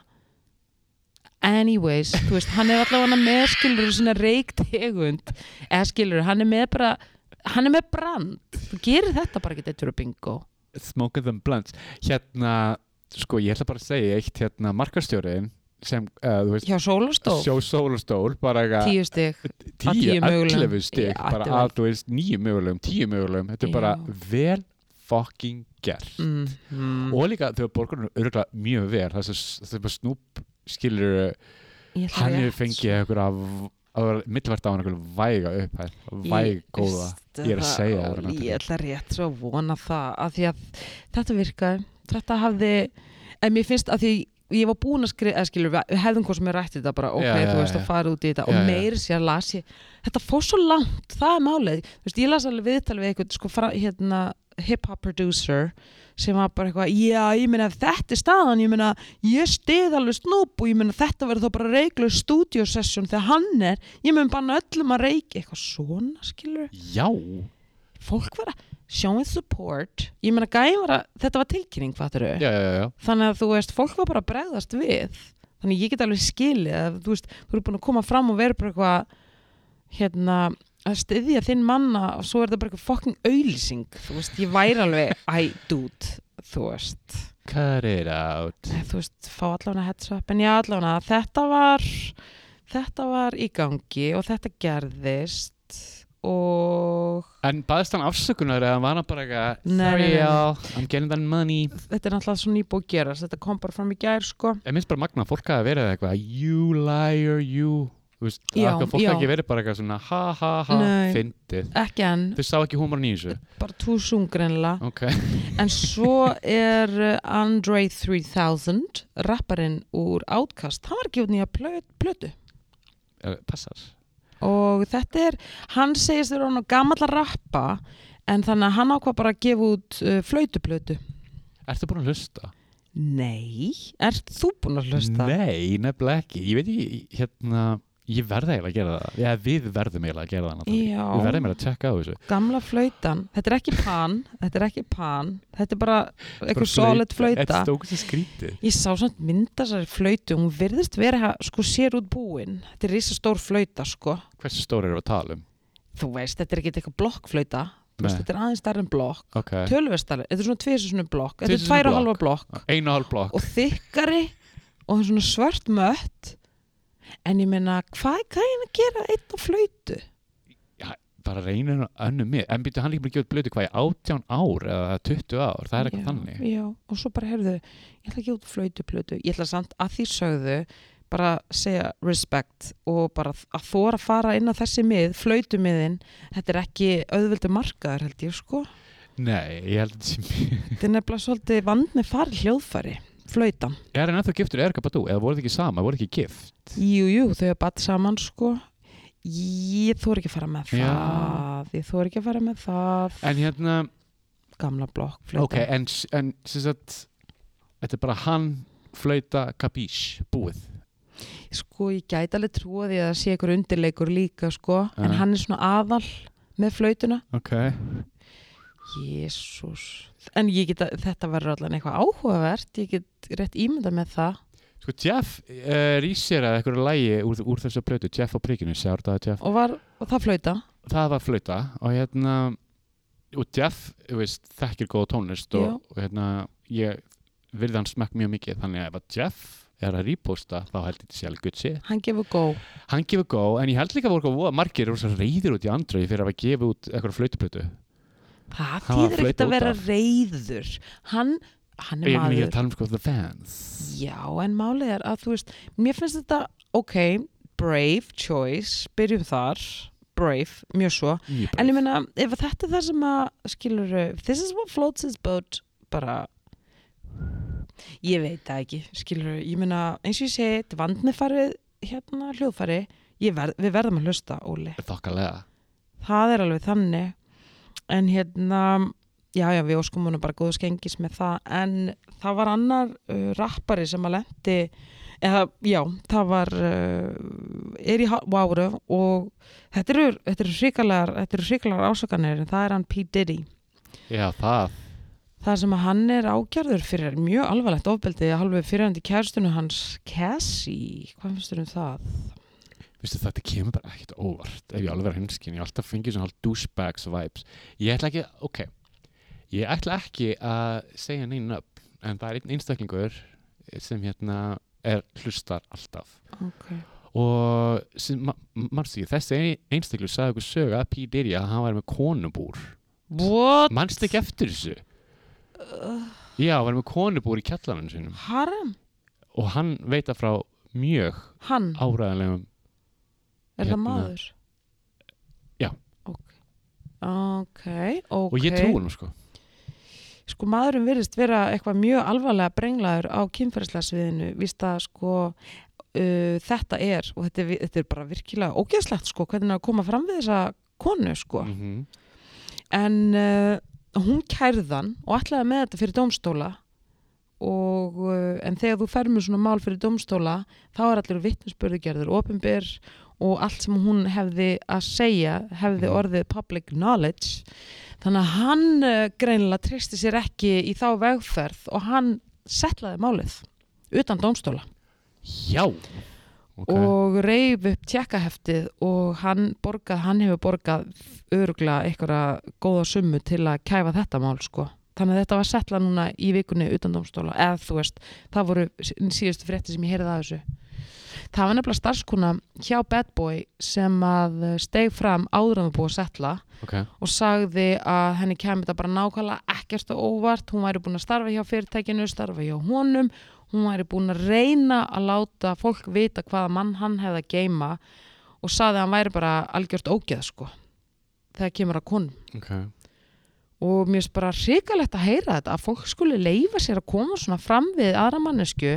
Anyways, þú veist, hann er allavega með skilur svona reyktegund eða skilur, hann er með bara hann er með brand, þú gerir þetta bara ekki þetta bingo. Smoke them blunts. Hérna, sko, ég ætla bara að segja eitt, hérna, markastjóriðin sem, uh, þú veist, Hjá Sólastól, sjó sólastól, bara eitthvað tíu stig tíu, tíu mögulegum. ellefu stig, Já, bara þetta er að, þú veist, níu mögulegum, tíu mögulegum, þetta er bara Já. vel fucking gert. mm, mm. Og líka, þegar borgarinn er örgulega mjög vel, það er bara Snoop, skilur, Ég ætla hann rétt, hefur fengið eitthvað af, að vera millvært á hann eitthvað væga upphæð, væg góða. Veistu Ég er að það, segja það, Óli, Natalie. ég ætla rétt svo að vona það að því að þetta virkaði þetta hafði, en mér finnst að því ég var búin að skrifa, eða skilur við hefðum hvað sem er rætt þetta bara, ok, Já, já, þú veist já. að fara út í þetta Já, og já. meiri sér las ég, þetta fór svo langt það er málið, þú veist, ég las alveg viðtal við eitthvað, sko, fra, hérna hip-hop producer sem var bara eitthvað, já, ég meina ef þetta er staðan, ég meina, ég stið alveg Snoop og ég meina þetta verður þá bara reiklu studio session þegar hann er, ég meina bara öllum að reiki eitthvað svona, skilur Já, fólk var að showing support, ég meina gæði var að þetta var tilkynning, fattur þau já, já, já. þannig að þú veist, fólk var bara að bregðast við þannig ég get alveg skilið að þú veist, þú eru búin að koma fram og vera bara eitthvað hérna að styðja þinn manna og svo er þetta bara eitthvað fucking auðlýsing, þú veist, ég væri alveg æ, dude, þú veist Cut it out. Nei, þú veist, fá allavega heads up en já, allavega, þetta var þetta var í gangi og þetta gerðist og En baðist hann afsökunar eða var hann bara eitthvað Nei, Sorry nei, nei, nei. y'all, I'm getting that money. þetta er náttúrulega svo nýbúið að gerast, þetta kom bara fram í gær, sko Ég minnst bara magna að fólk hafi verið eitthvað You liar, you Þú veist, Já, að fólk já. hafi ekki verið bara eitthvað svona ha ha ha, Nei. fyndið. ekki enn, Þau sá ekki húmorinn í þessu. bara too soon greinlega Ok. en svo er uh, Andre three thousand rapparinn úr Outkast, hann var ekki út nýja plö- plötu Eh, Passar. og þetta er, hann segist þér hann á gamall að rappa en þannig að hann ákvað bara að gefa út uh, flautuplötu. Ertu búin að hlusta? Nei, ert þú búin að hlusta? Nei, nefnilega ekki. Ég veit ekki, hérna Ég verði eiginlega að gera það. Já, við verðum eiginlega að gera það Natalie. Já. Við verðum eiginlega að tjekka á þessu. Gamla flautan, þetta er ekki pan þetta er ekki pan, þetta er bara Bara eitthvað solid Þetta flauta. stókst í skrítið. Ég sá samt mynda þessari flautu, hún virðist vera sko sér út búin. Þetta er risastór flauta sko. Hversu stóri erum við að tala um? Þú veist, þetta er ekki eitthvað blokkflauta. Þú veist, Nei. þetta er aðeins stærri en blokk. Ok. Tölvestari, þetta er svona tvisvar sinnum blokk. Þetta er Tvisvar tvær og sinnum halva blokk. Einu og hálf blokk. Og þykkari og svona svört mött. En ég meina, hvað er gæinn að gera einn á flautu? Já, bara reynir önnu mig. En býttu hann líka bara að gefa út blötu hvað í átján ár eða tuttugu ár. Það er eitthvað Já, þannig. Já, og svo bara heyrðu, ég ætla ekki út flautuplötu. Ég ætla samt að því sögðu bara segja respect og bara að þóra að fara inn á þessi mið, flautumiðin, þetta er ekki auðveldur markaður held ég sko. Nei, ég held að þetta sé mjög... Þetta er nefnilega svolítið vand með fari hljóðfæri, flautan. Er hann ennþá giftur Erika Badu? Eða voru þið ekki sama? Voru þið ekki gift? Jú, jú, þau er batt saman sko. Ég þóri ekki að fara með Já. það, ég þóri ekki að fara með það. En hérna, Gamla blokk, flauta. ok, en, en sem sagt, þetta er bara hann, flauta, kapís, búið. Sko, ég gæti alveg trúa því að það sé ykkur undirleikur líka, sko, Ja. en hann er svona aðal með flautuna. Ok. Jésús. En ég get að, þetta verður allan eitthvað áhugavert, ég get rétt ímynda með það. Sko, Jeff uh, ríseraði eitthvað lægi úr, úr þessu plötu, Jeff á prikinu, sjáur það Jeff. Og, var, og það flauta. Það var flauta og hérna, og Jeff, þú veist, þekkir góða tónlist og, og hérna, ég virði hann smekk mjög mikið, þannig að ef að Jeff er að reposta, þá held ég þetta sé alveg good shit. Hann gefur go. Hann gefur go, en ég held líka voru voða margir og svo reyðir út í Andrei fyrir að gefa út eitthvað flautuplötu. Það þýðir ekkert að vera reyður. Hann, hann er Ég maður. er að tala um sko the fans. Já, en málið er að þú veist, mér finnst þetta, ok, brave choice, byrjum þar, brave, mjög svo. Mjög brave. En ég meina, ef þetta er það sem að, skilur, this is what floats his boat, bara, ég veit það ekki, skilur, ég meina, eins og ég segi, þetta vandmefarið, hérna, hljóðfæri, ég verð, við verðum að hlusta, Óli. Þokkalega. Það er alveg þannig, en hérna, já, já, við óskum húnu bara góðu skengis með það, en það var annar uh, rappari sem að lendi, eða, já, það var, uh, er í Váru og þetta eru, þetta eru hrikalegar, þetta eru hrikalegar ásakanir, en það er hann P. Diddy. Já, það. Það sem að hann er ákjörður fyrir mjög alvarlegt ofbeldi að halvu fyrirhandi kærstunum hans Cassie, hvað finnst þér um það? Vistu, þetta kemur bara ekkert óvart ef ég alveg er hinskinn, ég alltaf fengið svona hálf douchebags vibes. Ég ætla ekki, ok ég ætla ekki að segja neinn upp, en það er einn einstaklingur sem hérna er hlustar alltaf. Okay. Og sem, ma manstu ekki, þessi einstaklingur sagði okkur sögu að P. Diddy að hann var með konubúr. What? Manstu ekki eftir þessu? Uh, Já, hann var með konubúr í kjallanum sínum. Haram? Og hann veita frá mjög hann? áræðanlegum. Er það maður? Já. Ok, ok, ok. Og ég trúi hann, sko. Sko, maðurinn virðist vera eitthvað mjög alvarlega brenglaður á kynferðislega sviðinu. Víst að, sko, uh, þetta er, og þetta er, þetta er bara virkilega ógeðslegt, sko, hvernig að koma fram við þessa konu, sko. Mm-hmm. En uh, hún kærðan og ætlaði með þetta fyrir dómstóla og, uh, en þegar þú fer með svona mál fyrir dómstóla, þá er allir vitnisburðugerður, opinber og allt sem hún hefði að segja hefði orðið public knowledge, þannig að hann uh, greinilega treysti sér ekki í þá vegferð og hann settlaði málið utan dómstóla. Já. Okay. Og reif upp tékkaheftið og hann borgað, hann hefur borgað örugglega einhverja góða summu til að kæfa þetta mál, sko. Þannig að þetta var settlað núna í vikunni utan dómstóla, eða þú veist, það voru síðustu fréttir sem ég heyrði að þessu. Það var nefnilega starfskona hjá Bad Boy sem að steig fram áður en það búið að settla okay. og sagði að henni kæmi þetta bara nákvæmlega ekkert og óvart, hún væri búin að starfa hjá fyrirtækinu, starfa hjá honum, hún væri búin að reyna að láta fólk vita hvaða mann hann hefði að geyma og sagði að hann væri bara algjört ógeð, sko, þegar kemur að konum. Okay. Og mér finnst bara hrikalegt að heyra þetta, að fólk skuli leyfa sér að koma svona fram við aðra mannesku,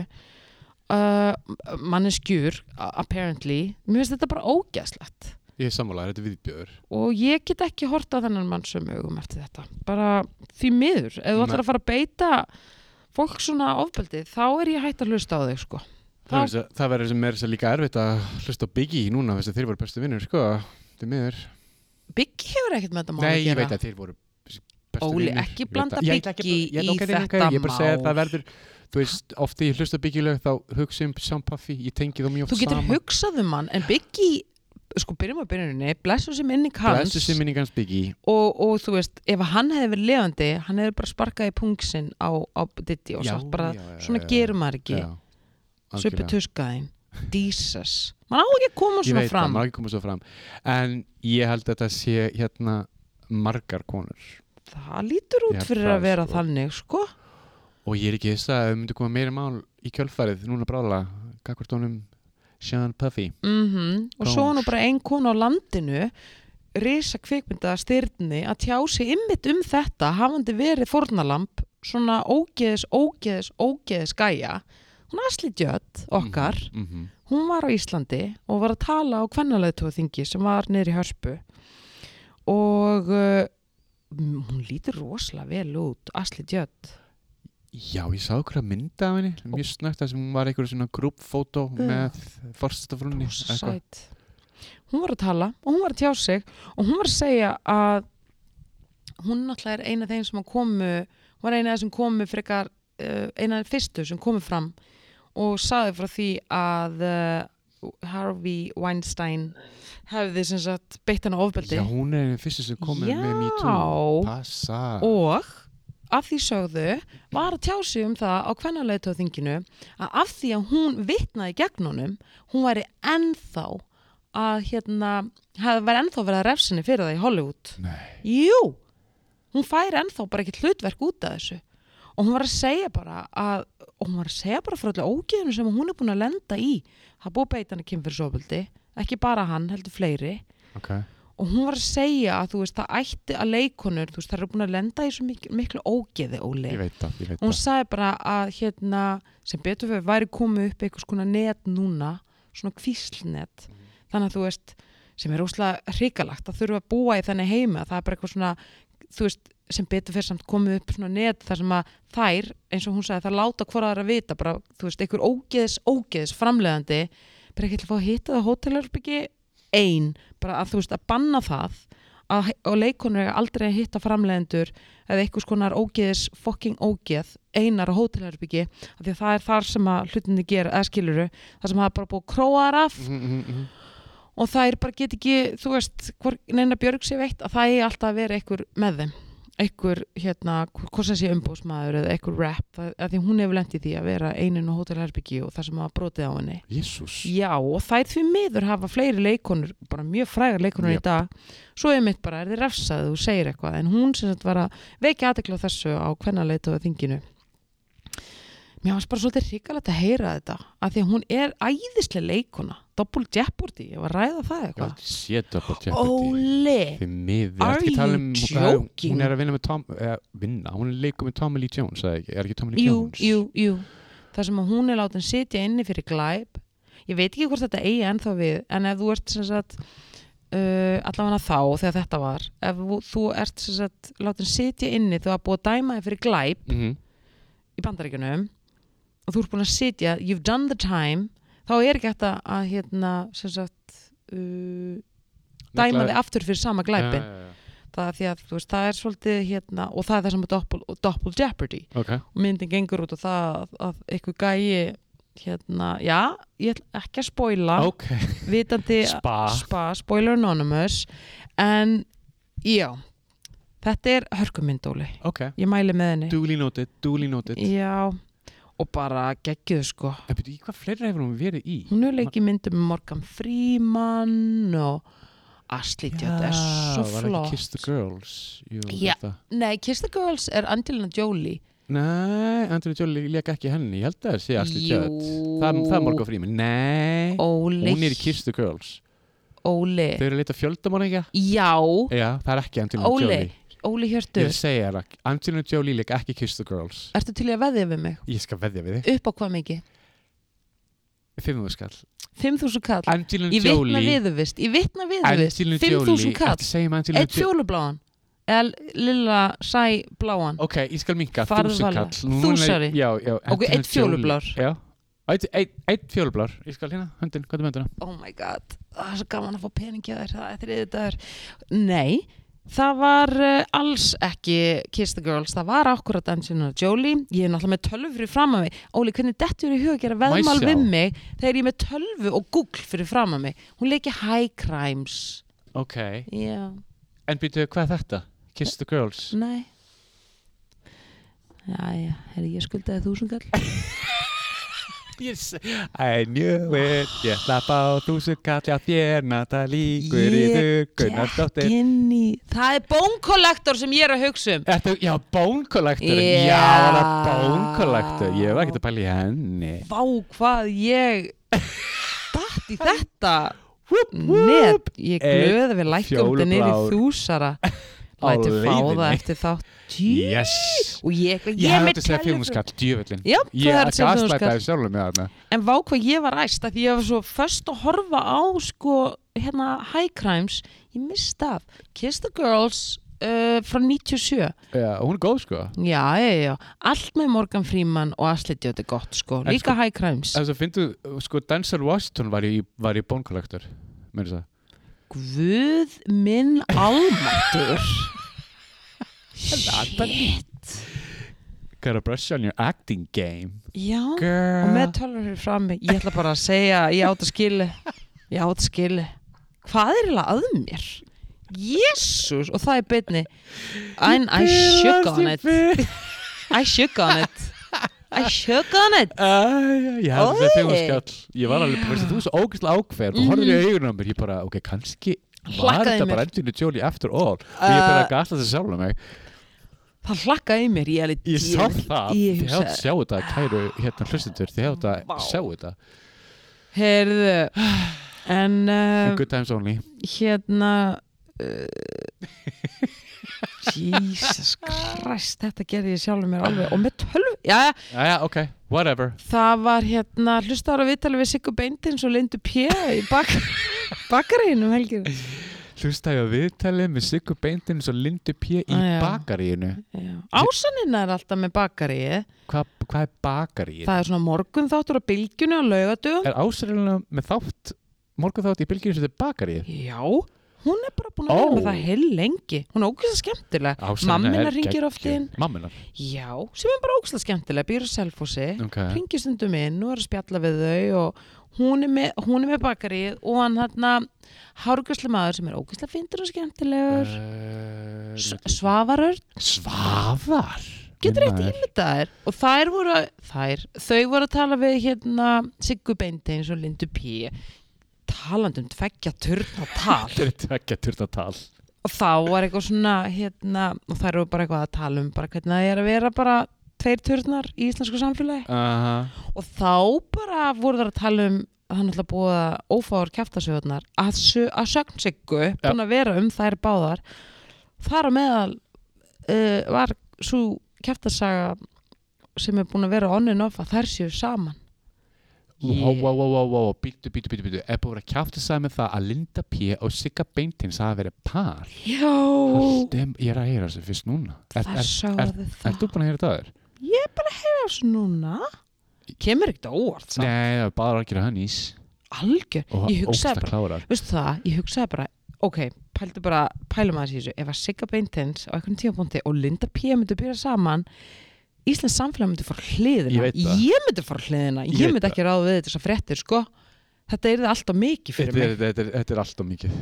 uh, manneskjur, apparently. Mér finnst þetta bara ógeðslegt. Ég er sammálaður, þetta er viðbjöður. Og ég get ekki hort á þennan mann sömu augum eftir þetta. Bara því miður, ef þú ætlar að fara að beita fólk svona ofbeldi, þá er ég hætt að hlusta á þig, sko. Það, það, það verður sem er sem líka erfitt að hlusta á Biggie núna, þess að þeir voru bestu vinnur, sko, þetta er miður. Biggie hefur ekkert með þetta mál að gera. Nei, ég veit að þeir voru bestu vinnur. Óli, ekki blanda Biggie í þetta mál. Ég bara segja að það verður, þú veist, ofti ég hlusta á Biggie-lög, þá hugsa um Sean Puffy, ég tengi þá mjög oft saman. Þú getur sama. hugsað um hann, en Biggie, sko, byrjum á byrjuninni, blessu sem minning hans. Blessu sem minning hans Biggie. Og, og þú veist, ef hann hefði verið lifandi, hann hefði bara sparkað í pungsinn á, á Diddy og sagt bara, já, já, svona já, gerir maður ekki. Svippi tuskaðinn. Jesus. Man á ekki að koma svona fram. Ég veit það, man á ekki að koma svona fram. En ég held að þetta sé hérna margar konur. Það lítur út fyrir að vera sko. Þannig, sko. Og ég er ekki þess að það myndi koma meiri mál í kjölfarið, núna bráðlega, gagnvart honum Sean Puffy. Mm-hmm. Og svo nú bara ein kona á landinu, risa kvikmynda styrni, að tjá sig ymmit um þetta, hafandi verið fórnalamb, svona ógeðis, ógeðis, ógeðis gæja. Hún Asli Judd, okkar, mm-hmm. hún var á Íslandi og var að tala á kvennaleiðtogaþingi sem var niður í Hörpu. Og uh, hún lítur rosalega vel út, Asli Judd. Já, ég sá okkur að mynda af henni mjög snögt, það sem var einhver svona grúppfótó uh. með forsetafrúnni. Sæt. Hún var að tala og hún var að tjá sig og hún var að segja að hún náttúrulega er eina af þeim sem komu, hún var eina af þeim sem komu frekar, uh, eina af þeim fyrstu sem komu fram og sagði frá því að uh, Harvey Weinstein hefði sem sagt beitt hana ofbeldi. Já, hún er eina fyrstu sem komu Já. með Me Too. Passa. Og af því sögðu var að tjá sig um það á kvennaleiðtogaþinginu að af því að hún vitnaði gegn honum, hún væri ennþá að hérna, það væri ennþá verið að refsinni fyrir það í Hollywood. Nei. Jú, hún færi ennþá bara ekkert hlutverk út af þessu og hún var að segja bara að, og hún var að segja bara frá öllu ógeðinu sem hún er búin að lenda í. Það búið beita hana kynferðisofbeldi, ekki bara hann, heldur fleiri. Okay. Og hún var að segja að þú veist, það ætti að leikonur, þú veist, það eru búin að lenda í svo miklu, miklu ógeði, Óli. Ég veit það, ég veit það. Hún sagði bara að hérna, sem betur fyrir væri komið upp einhvers konar net núna, svona kvíslnet. Mm. Þannig að þú veist, sem er óslega hrikalagt að þurfa að búa í þenni heima, það er bara eitthvað svona, þú veist, sem betur fyrir samt komið upp svona net þar sem að þær, eins og hún sagði, það láta hvora þær að vita, bara, þú veist, einhver ógeðis, ógeðis framleiðandi, bara ekki til að fá að hitta það hótelherbyggi ein, bara að þú veist, að banna það að, og leikonur er aldrei að hitta framleiðendur eða einhvers konar ógeðis, fucking ógeð, einar á hótelherbyggi, af því að það er þar sem að hlutinni gera, eða skiluru, þar sem það er bara búið að króa þar af, mm -hmm. og það er bara get ekki, þú veist, hvor, neina Björg sé veitt að það er alltaf að vera einhver með þeim. Einhver, hérna, hvort sem sé umbóðsmaður eða einhver rap, það, að því hún hefur lent í því að vera einin á hótelherbyggi og það sem hafa brotið á henni. Jesús. Já, og það er því miður hafa fleiri leikonur, bara mjög frægar leikonur yep. í dag, svo er mitt bara, er þið refsað þú segir eitthvað, en hún sem sagt var að vekja athygli á þessu á kvennaleiðtogaþinginu. Mér varst bara svolítið hrikalegt að heyra þetta, að því að hún er æðislega leikona, Double Jeopardy, ég var að ræða það eitthvað. Já, sé Double Jeopardy. Óli, are you um, joking? Hún er að vinna með Tom, eða vinna, hún er leikur með Tommy Lee Jones, eða ekki, er ekki Tommy Lee jú, Jones? Jú, jú, það sem að hún er látin sitja inni fyrir glæp, ég veit ekki hvort þetta eigi ennþá við, en ef þú ert sem sagt, uh, allavega þá þegar þetta var, ef þú ert sem sagt látin sitja inni þegar það búið að dæma þig fyrir glæp mm -hmm. í Bandaríkjunum, og þú ert búin að sitja, you've done the time, þá er ekki hægt að, að hérna, sem sagt, uh, dæma þig aftur fyrir sama glæpin. Ja, ja, ja. Það er því að, þú veist, það er svolítið, hérna, og það er það sem er Double, double Jeopardy. Okay. Og myndin gengur út og það að, að eitthvað gæi, hérna, já, ég ætla ekki að spoila, okay. vitandi, spa. spa, spoiler anonymous, en, já, þetta er hörkumynd, Óli. Okay. Ég mæli með henni. Duly noted, duly noted. Já, og bara geggjuð sko. En byrju, hvað fleira hefur hún verið í? Hún hefur leikið myndum með Morgan Freeman og Ashley Judd er svo flott. Já, var ekki Kiss the Girls? Jú, Já, nei, Kiss the Girls er Angelina Jolie. Nei, Angelina Jolie leik ekki henni, ég held að það sé Ashley Judd. Það, það er Morgan Freeman. Nei, Óli. Hún er í Kiss the Girls. Óli. Þau eru að leita fjöldamorðingja? Já. Já, það er ekki Angelina Óli. Jolie. Óli Hjörtur. Ég segja það, Angelina Jolie leik ekki Kiss the Girls. Ertu til í að veðja við mig? Ég skal veðja við þig. Upp á hvað mikið? Fimm þúsund kall. Fimm þúsund kall? Angelina Ég Jolie. vitna viðuvist. Ég vitna viðuvist. Angelina Fimm þúsund Jolie. kall. Ertu að segja um Angelina Eitt fjólubláan. Eða lilla sæ bláan. Ok, ég skal minka. Farðu Þúsund varlega. kall. Núna er- Þúsari? Já, já. Ok, Angelina eitt fjólublár. Jolie- Já. Eitt, eitt, eitt fjólublár. Ég skal hérna, höndin, hvað er myndina? Oh my god, það er svo gaman að fá peningi að þér, það er þriðið dagur. Nei, það var uh, alls ekki Kiss the Girls, það var akkurat Angelina Jolie. Ég er náttúrulega með tölvu fyrir fram að mig. Óli, hvernig dettur í hug að gera veðmál sjá? við mig þegar ég er með tölvu og Google fyrir fram að mig? Hún leiki High Crimes. Ok. Já. En býtu, hvað er þetta? Kiss the Girls? Nei. Jæja, herri, ég skuldaði þúsundkall. Yes, I knew it. Ég slapp á þúsund kall á þér, Natalie Guðríður Gunnarsdóttir. Ég gekk inn í, það er Bone Collector sem ég er að hugsa um. Ertu, já, Bone Collector. Yeah. Já, það er Bone Collector. Ég var ekkert að pæla í henni. Vá, hvað ég datt í þetta net. Ég glöði við lækkum þetta niður í þúsara. Læti fá það eftir þátt. Yes. Og ég, ég, ég ég hefði að segja fjóðumskall, djöfullin. Já, ég það er gaslætaði sjálfur með þarna. En vá hvað ég var æst að því ég var svo först að horfa á sko, hérna, High Crimes. Ég mista af Kiss the Girls uh, frá níutíu og sjö. Já, hún er góð sko. Já, já, já. Allt með Morgan Freeman og Ashley Judd er gott sko. En Líka sko- High Crimes. Þess að finnstu, sko, Denzel Washington var í, var í Bone Collector, með þess að. Guð minn almáttur. Shit. Gotta brush on your acting game. Já, Girl. og með tölur fyrir frammi. Ég ætla bara að segja, ég átt að skili. Ég átt að skili. Hvað er eiginlega að mér? Jésús, og það er beinni. And I shook on it. I shook on it. I shook on it. Uh, ég hafði það Oj. þegar skall. Ég var alveg, veistu, þú er svo ógeðslega ákveður. Þú horfður í augunum á mér, ég bara, ok, kannski var Hlakkaði þetta mér. bara Angelina Jolie after all. Og ég bara að gasta þessi sjálf mig. Það hlakkaði í mér. Ég, alveg, Ég sá það. Ég Þið hefðu hugsaði- sjá þetta, kæru hérna hlustendur. Þið hefðu Vá. að sjá þetta. Heyrðu, en uh, Good times only. hérna uh, Jesus Christ, þetta gerði ég sjálfur mér alveg og með tölv, já, Jæja, ok, whatever. það var hérna hlustaður að viðtali við Siggu Beintins og Lindu P. í bak bakaríinu um helgir. Hlustaði á viðtalið með Siggu Beintins og Lindu P. í Ah, já. bakaríinu. Ásanina er alltaf með bakaríi. Hvað hva er bakaríið? Það er svona morgun þáttur á bylgjunni á laugadugum. Er Ásarina með þátt, morgun þátt í bylginu sem þetta er bakaríið? Já, hún er bara búin að vera Ó. með það heil lengi. Hún er ógeðslega skemmtileg. Ásarina Mammina er hringir geggjuð. oft inn. Mamminar? Já, sem er bara ógeðslega skemmtileg. Býr á Selfossi, Ok. hringir stundum inn og er að spjalla við þau og hún er með, hún er með bakarið og hann hérna hárgjörslu maður sem er ógeðslega fyndur og skemmtilegur. Uh, S- Svavarörn. Svavar? Getur eitt Maður. ímyndaðir og þær voru þær, þau voru að tala við hérna Siggu Beintins og Lindu P. talandi um tveggja turna tal Þetta er tveggja turnatal. og þá var eitthvað svona hérna, og þær eru bara eitthvað að tala um bara hvernig það er að vera bara tveir turnar í íslensku samfélagi Uh-huh. og þá bara voru þær að tala um að það er náttúrulega búið að ófáður kjaftasögurnar að, sö- að sögn Siggu búin að vera um þær báðar þar á meðal uh, var svo kjaftasaga sem er búin að vera on and off að þær séu saman. Wow, wow, wow, wow, wow, bítu, bítu, bítu, bítu. Er búin að kjáta sig með það að Linda P. og Sigga Beintins hafa verið par? Já, Haldum, ég er að heyra þessu fyrst núna. Er, það er, sáðu er, það. er þú búin að heyra það þér? Ég er bara að heyra þessu núna. Kemur ekkert á óvart, samt. Nei, það er bara algjör hannís. Algjör. Og Ég ógsta hugsaði bara, klárar. veistu það, ég hugsaði bara, ok, pældu bara, pælum aðeins í þessu. Ef að Sigga Beintins á einhvern tímapunkti og Linda P. myndi byrja saman, Íslands samfélag myndi fara hliðina. Ég veit það. Ég myndi fara hliðina. Ég Ég, veit myndi ekki ráða við þetta fréttir, sko. Þetta er alltaf mikið fyrir Þetta mig. er, þetta, er, þetta er alltaf mikið.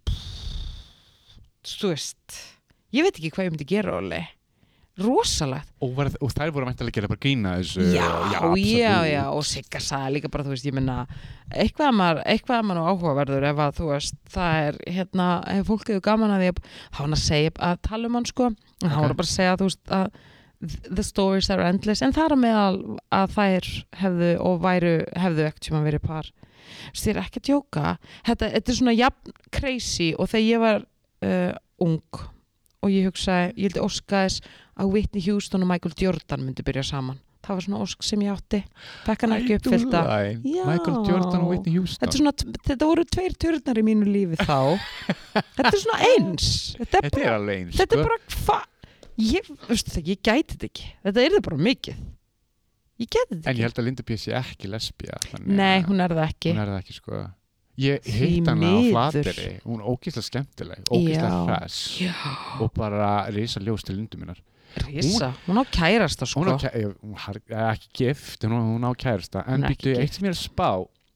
Þú veist, ég veit ekki hvað ég myndi gera, Óli. Rosalegt. Og, var, og þær voru mættilega að gera bara grína þessu. Já, já, já, absolutt. og Sigga sagði líka bara, þú veist, ég minna eitthvað að maður, eitthvað að maður nú áhugaverður ef að, þú veist, það er hérna, ef fólk hefur gaman að því að þá hann að segja að tala um hann, sko og þá Ok. var bara að segja, þú veist, að the stories are endless, en það er að meðal að þær hefðu og væru hefðu ekkert sem að verið par þess þið er ekki að djóka þetta, þetta er svona jafn crazy og þegar ég var uh, ung og ég hugsaði, ég vildi óska þess að Whitney Houston og Michael Jordan myndi byrja saman. Það var svona ósk sem ég átti. Fekk hann ekki uppfyllta. Ædolline. Já. Michael Jordan og Whitney Houston. Þetta, er svona, þetta voru tveir turnar í mínu lífi þá. Þetta er svona eins. Þetta er Þetta bara, er alveg eins, þetta er sko. bara hva? Ég, veistu það, ég gæti þetta ekki. Þetta er bara mikið. Ég gæti þetta En ekki. ég held að Linda P. sé ekki lesbía. Nei, hún er það ekki. Hún er það ekki, sko. Ég Því hitt hana á miður. Flateyri. Hún er ógeðslega skemmtileg, ógeðslega Já. hress Já. og bara risa ljós til Lindu minnar. Rísa. Hún á kærasta, sko. Hún á kæ- eh, hún har- eh, ekki gift, en hún, hún á kærasta. En Hún er ekki býttu, eitt sem ég er að spá,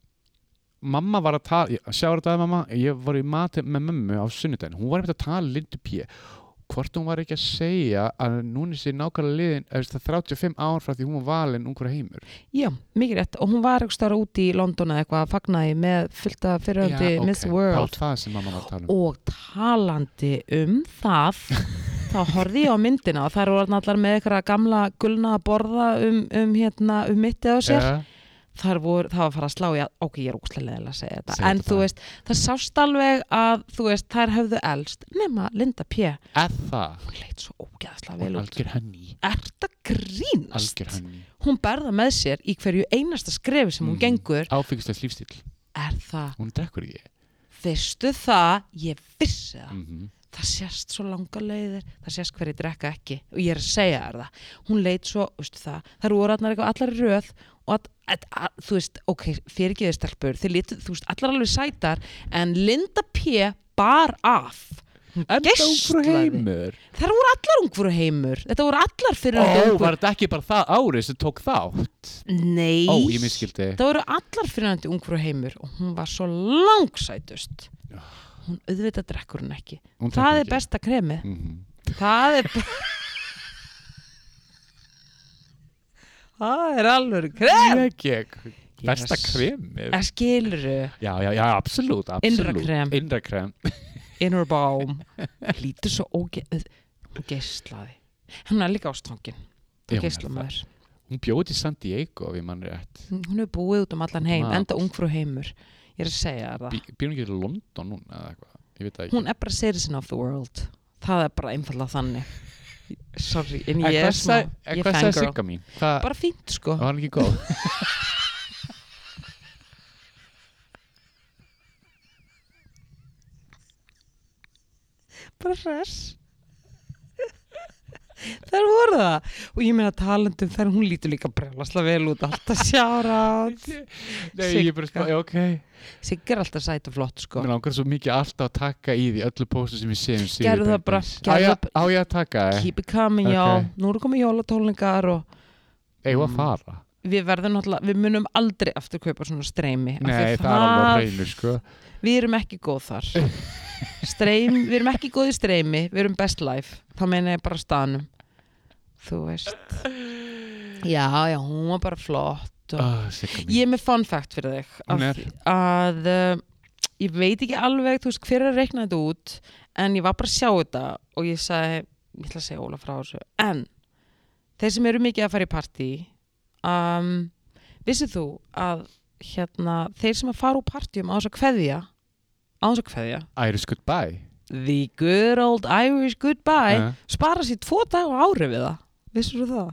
mamma var að tala, sjáur þetta að mamma, ég var í mati með mömmu á sunnudaginn, hún var einmitt að tala Lindu P. Hvort hún var ekki að segja að núna sé nákvæmlega liðin, eða það þrjátíu og fimm ár frá því hún var valin ungur heimur. Já, mikið rétt. Og hún var eitthvað stára úti í London eða eitthvað að fagnaði með fullta fyrirhandi Já, ok, Miss það World. var það sem mamma var að tala um. Og talandi um það þá horfði ég á myndina og þær voru allar með eitthvað gamla gulna að borða um, um, hérna, um mittið á sér. Ja. Þar voru, það var að fara að slá í að, ok, ég er ókslega leðilega að segja þetta, Segðu en þetta þú bara. veist, það sást alveg að, þú veist, þær höfðu elst, nema Linda P. Eð það, Hún leit svo ógeðslega hún vel út. algjör henni, Ert að grínast? algjör henni. Hún berða með sér í hverju einasta skrefi sem hún Mhm. gengur. Áfengislega lífstíl, Er það? hún drekkur ekki. Veistu það? Ég vissi það. Mm -hmm. það sést svo langa leiðir, það sést hverju drekka ekki og ég er að segja þér það, hún leit svo, veistu það, það voru allar, allar í röð og að, að, að, þú veist, ok, fyrirgeðu stelpur, þeir litu, þú veist, allar alveg sætar en Linda P bar af, hún geislaði, það voru allar ungfrú heimur, þetta voru allar fyrir Ó, var þetta ekki bara það árið sem tók þátt? Nei, Ó, ég misskildi. Það voru allar fyrir ungfrú heimur og hún var svo langsætust. Hún auðvitað drekkur hún ekki hún það er ekki. Besta kremið mm-hmm. það er það er alveg krem ég, besta kremið það skiluru já, já, já, absolutt, absolutt. innra krem, innra krem. inner balm lítur svo óge hún geislaði, hún er líka ástfangin og geislamæður hún bjóði í San Diego við mann rétt hún er búið út um allan heim, Mat. enda ungfrú heimur ég er að segja það býr hún ekki í London núna eða eitthvað, ég veit það ekki hún er bara citizen of the world það er bara einfallega þannig sorry, en ég en er smá en hvað sagði Sigga mín? Hva? bara fínt sko var hann ekki góð? bara hress þær voru það og ég meina talendum þar hún lítur líka brjálaslega vel út alltaf sjára nei, ég bara sko, ok Sigga er alltaf sæt og flott sko mér langar svo mikið alltaf að taka í því öllu póstu sem ég sé um Sigurður gerðu það bara Bergdís. á ég að taka það? keep it coming, okay. Já, nú eru komið jólatólningar og eigum að fara við verðum náttúrulega, við munum aldrei aftur kaupa svona streymi nei, það, það er alveg að reynu sko við erum ekki góð þar streym, við erum ekki góð í streymi við erum best life, þá meina ég bara staðnum þú veist já, já, hún var bara flott og oh, ég er með fun fact fyrir þig að, að uh, ég veit ekki alveg, þú veist, hver er að reikna þetta út en ég var bara að sjá þetta og ég sagði, ég ætla að segja Óla frá þessu en þeir sem eru mikið að fara í partí um, vissið þú að hérna, þeir sem að fara úr partíum á þess að kveðja á þess að kveðja Irish goodbye the good old Irish goodbye uh. spara sér tvo dag á ári við það vissir þú það?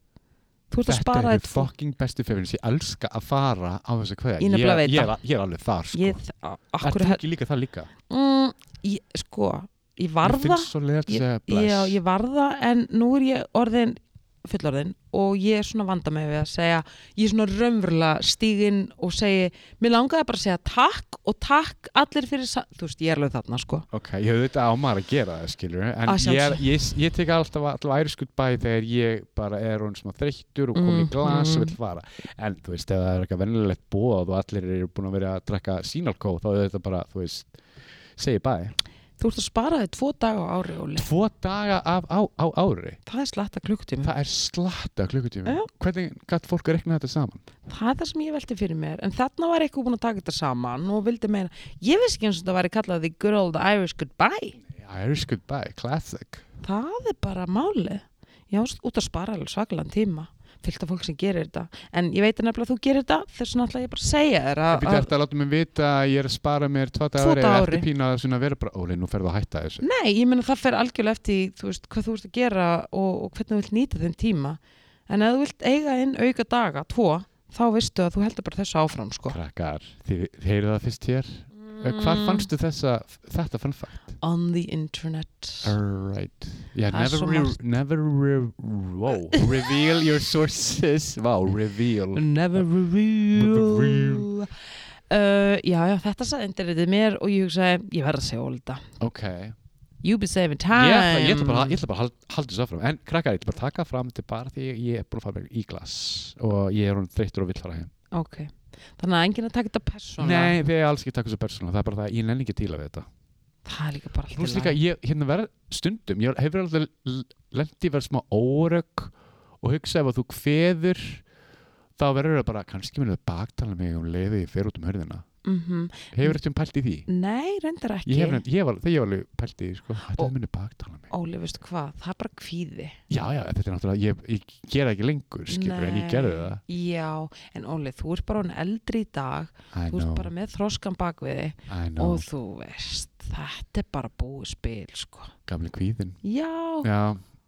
Þú ert að spara þetta er þið fucking bestu fyrir ég elska að fara á þess að kveðja ég, ég, ég, ég er alveg þar sko ég, er þú ekki líka það líka? Mm, ég, sko, ég varða ég finnst svo leiðast að segja bless já, ég varða en nú er ég orðin fullorðin og ég er svona vanda með við að segja ég er svona raunverulega stíginn og segi, mér langaði bara að segja takk og takk allir fyrir þú veist, ég er alveg þarna sko ok, ég hef þetta á maður að gera það, skilur en ég, er, ég, ég tek alltaf alltaf Irish goodbye þegar ég bara er hún svona þreyttur og komið í glas mm. og vil fara en þú veist, ef það er eitthvað venjulegt boð og allir eru búin að vera að drekka sínalkó þá er þetta bara, þú veist segi bye Þú ert að spara þig tvo daga á ári, Óli. Tvo daga af, á, á ári? Það er slatta klukkutími. Það er slatta klukkutími? Já. Hvernig gæti fólk að rekna þetta saman? Það er það sem ég velti fyrir mér. En þarna var eitthvað búin að taka þetta saman og vildi meina, ég vissi ekki eins og þetta væri kallað the good old Irish goodbye. Irish goodbye, classic. Það er bara málið. Ég ást út að spara alveg svakalega tíma. Fylgt af fólk sem gerir þetta en ég veit nefnilega að þú gerir þetta þess vegna ætla ég bara að segja þér að Þú ert að láta mig vita að ég er að spara mér tvo daga ári eða eftir pína að vera bara Óli, nú ferðu að hætta þessu Nei, ég meina það fer algjörlega eftir þú veist, hvað þú ert að gera og, og hvernig þú vilt nýta þinn tíma en ef þú vilt eiga inn auka daga, tvo þá veistu að þú heldur bara þessu áfram sko. Krakkar, þið, þið heyrðu það fyrst hér mm. Hvar fannstu þessa, þetta fun fact? On the internet Alright yeah, Never, re never re whoa, reveal your sources Wow, reveal Never reveal, reveal. Uh, Já, já, þetta sagði internetið mér og ég hugsaði, ég verð að segja Óli þetta Ok You be saving time Ég ætla, ég ætla bara, ég ætla bara að hald, halda þessu áfram En krakkar, ég ætla bara að taka fram til bara því ég er búin að fara í glas og ég er hún þreyttur og vill fara heim Ok, þannig að enginn að taka þetta persónulega Nei, við erum alls ekki að taka þessu persónulega Það er bara það, ég nenni ekki að díla við þetta Það er líka bara Þú veist líka, ég, hérna verð stundum Ég hefur alltaf lent í verið smá órögg og hugsa ef að þú kveður þá verður það bara, kannski mér að baktala mig um leiði ég fer út um hörðina mm-hmm. Hefur þetta um pælt í því? Nei, reyndar ekki Ég hef, ég var, þegar ég var alveg pælt í því sko, þetta er minni baktala mig Óli, veistu hvað, það er bara kvíði Já, já, þetta er náttúrulega, ég, ég gera ekki lengur skilur, en ég gerði það Já, en Óli, þú ert bara hún eldri í dag I Þú ert know. bara með þroskan bak við þig og þú veist, þetta er bara búið spil sko. Gamli kvíðin Já, Já,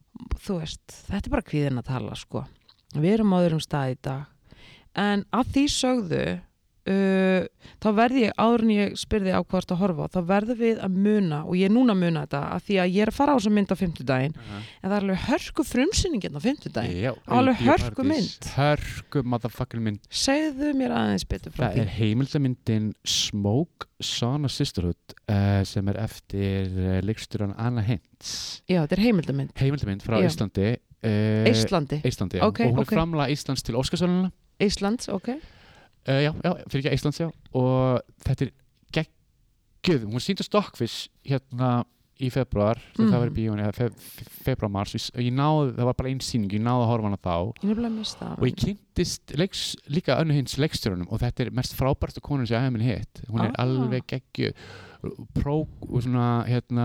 þú veist, þetta er bara kvíðin að tala sko. Við erum á öðrum stað í dag en að því sögðu uh, þá verði ég, áður en ég spyrði á hvað að horfa, þá verður við að muna og ég er núna að muna þetta, að því að ég er að fara á þessa mynd á fimmtudaginn, uh-huh. en það er alveg hörku frumsýningin á fimmtudaginn, Já, alveg hörku mynd hörku motherfucking mynd segðu mér aðeins betur frá það því er heimildamyndin Smoke, Son of Sisterhood uh, sem er eftir uh, leikstjóran Anna Hintz Já, þetta er heimildamynd heimildamynd frá Já. Íslandi uh, Íslandi, Íslandi okay, og hún er okay. framlag Íslands til Óskarsverðlauna Íslands, ok Uh, já, já, fyrir ekki Íslands, já og þetta er geggjuð hún sýndi Stockfish hérna í februar, mm. það var í bíónu fe fe februar, mars, ég náði það var bara einn sýning, ég náði að horfa hana þá ég og ég kynntist leiks, líka Önnu Hins leikstjórunum og þetta er mest frábærstu konun sem ég hef minn hitt hún er ah. alveg geggjuð pró og svona hérna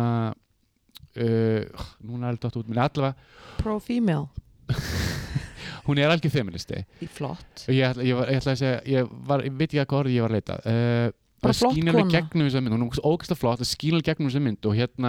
uh, núna er þetta út með allavega pro-female hún er algjör feministi í flott og ég ætla, ég, var, ég ætla að segja ég, var, ég veit ekki hvað orðið ég var að leita uh, bara flott kona gegnum þessa mynd, hún er ógeðslega flott það skínulega gegnum þessa mynd og hérna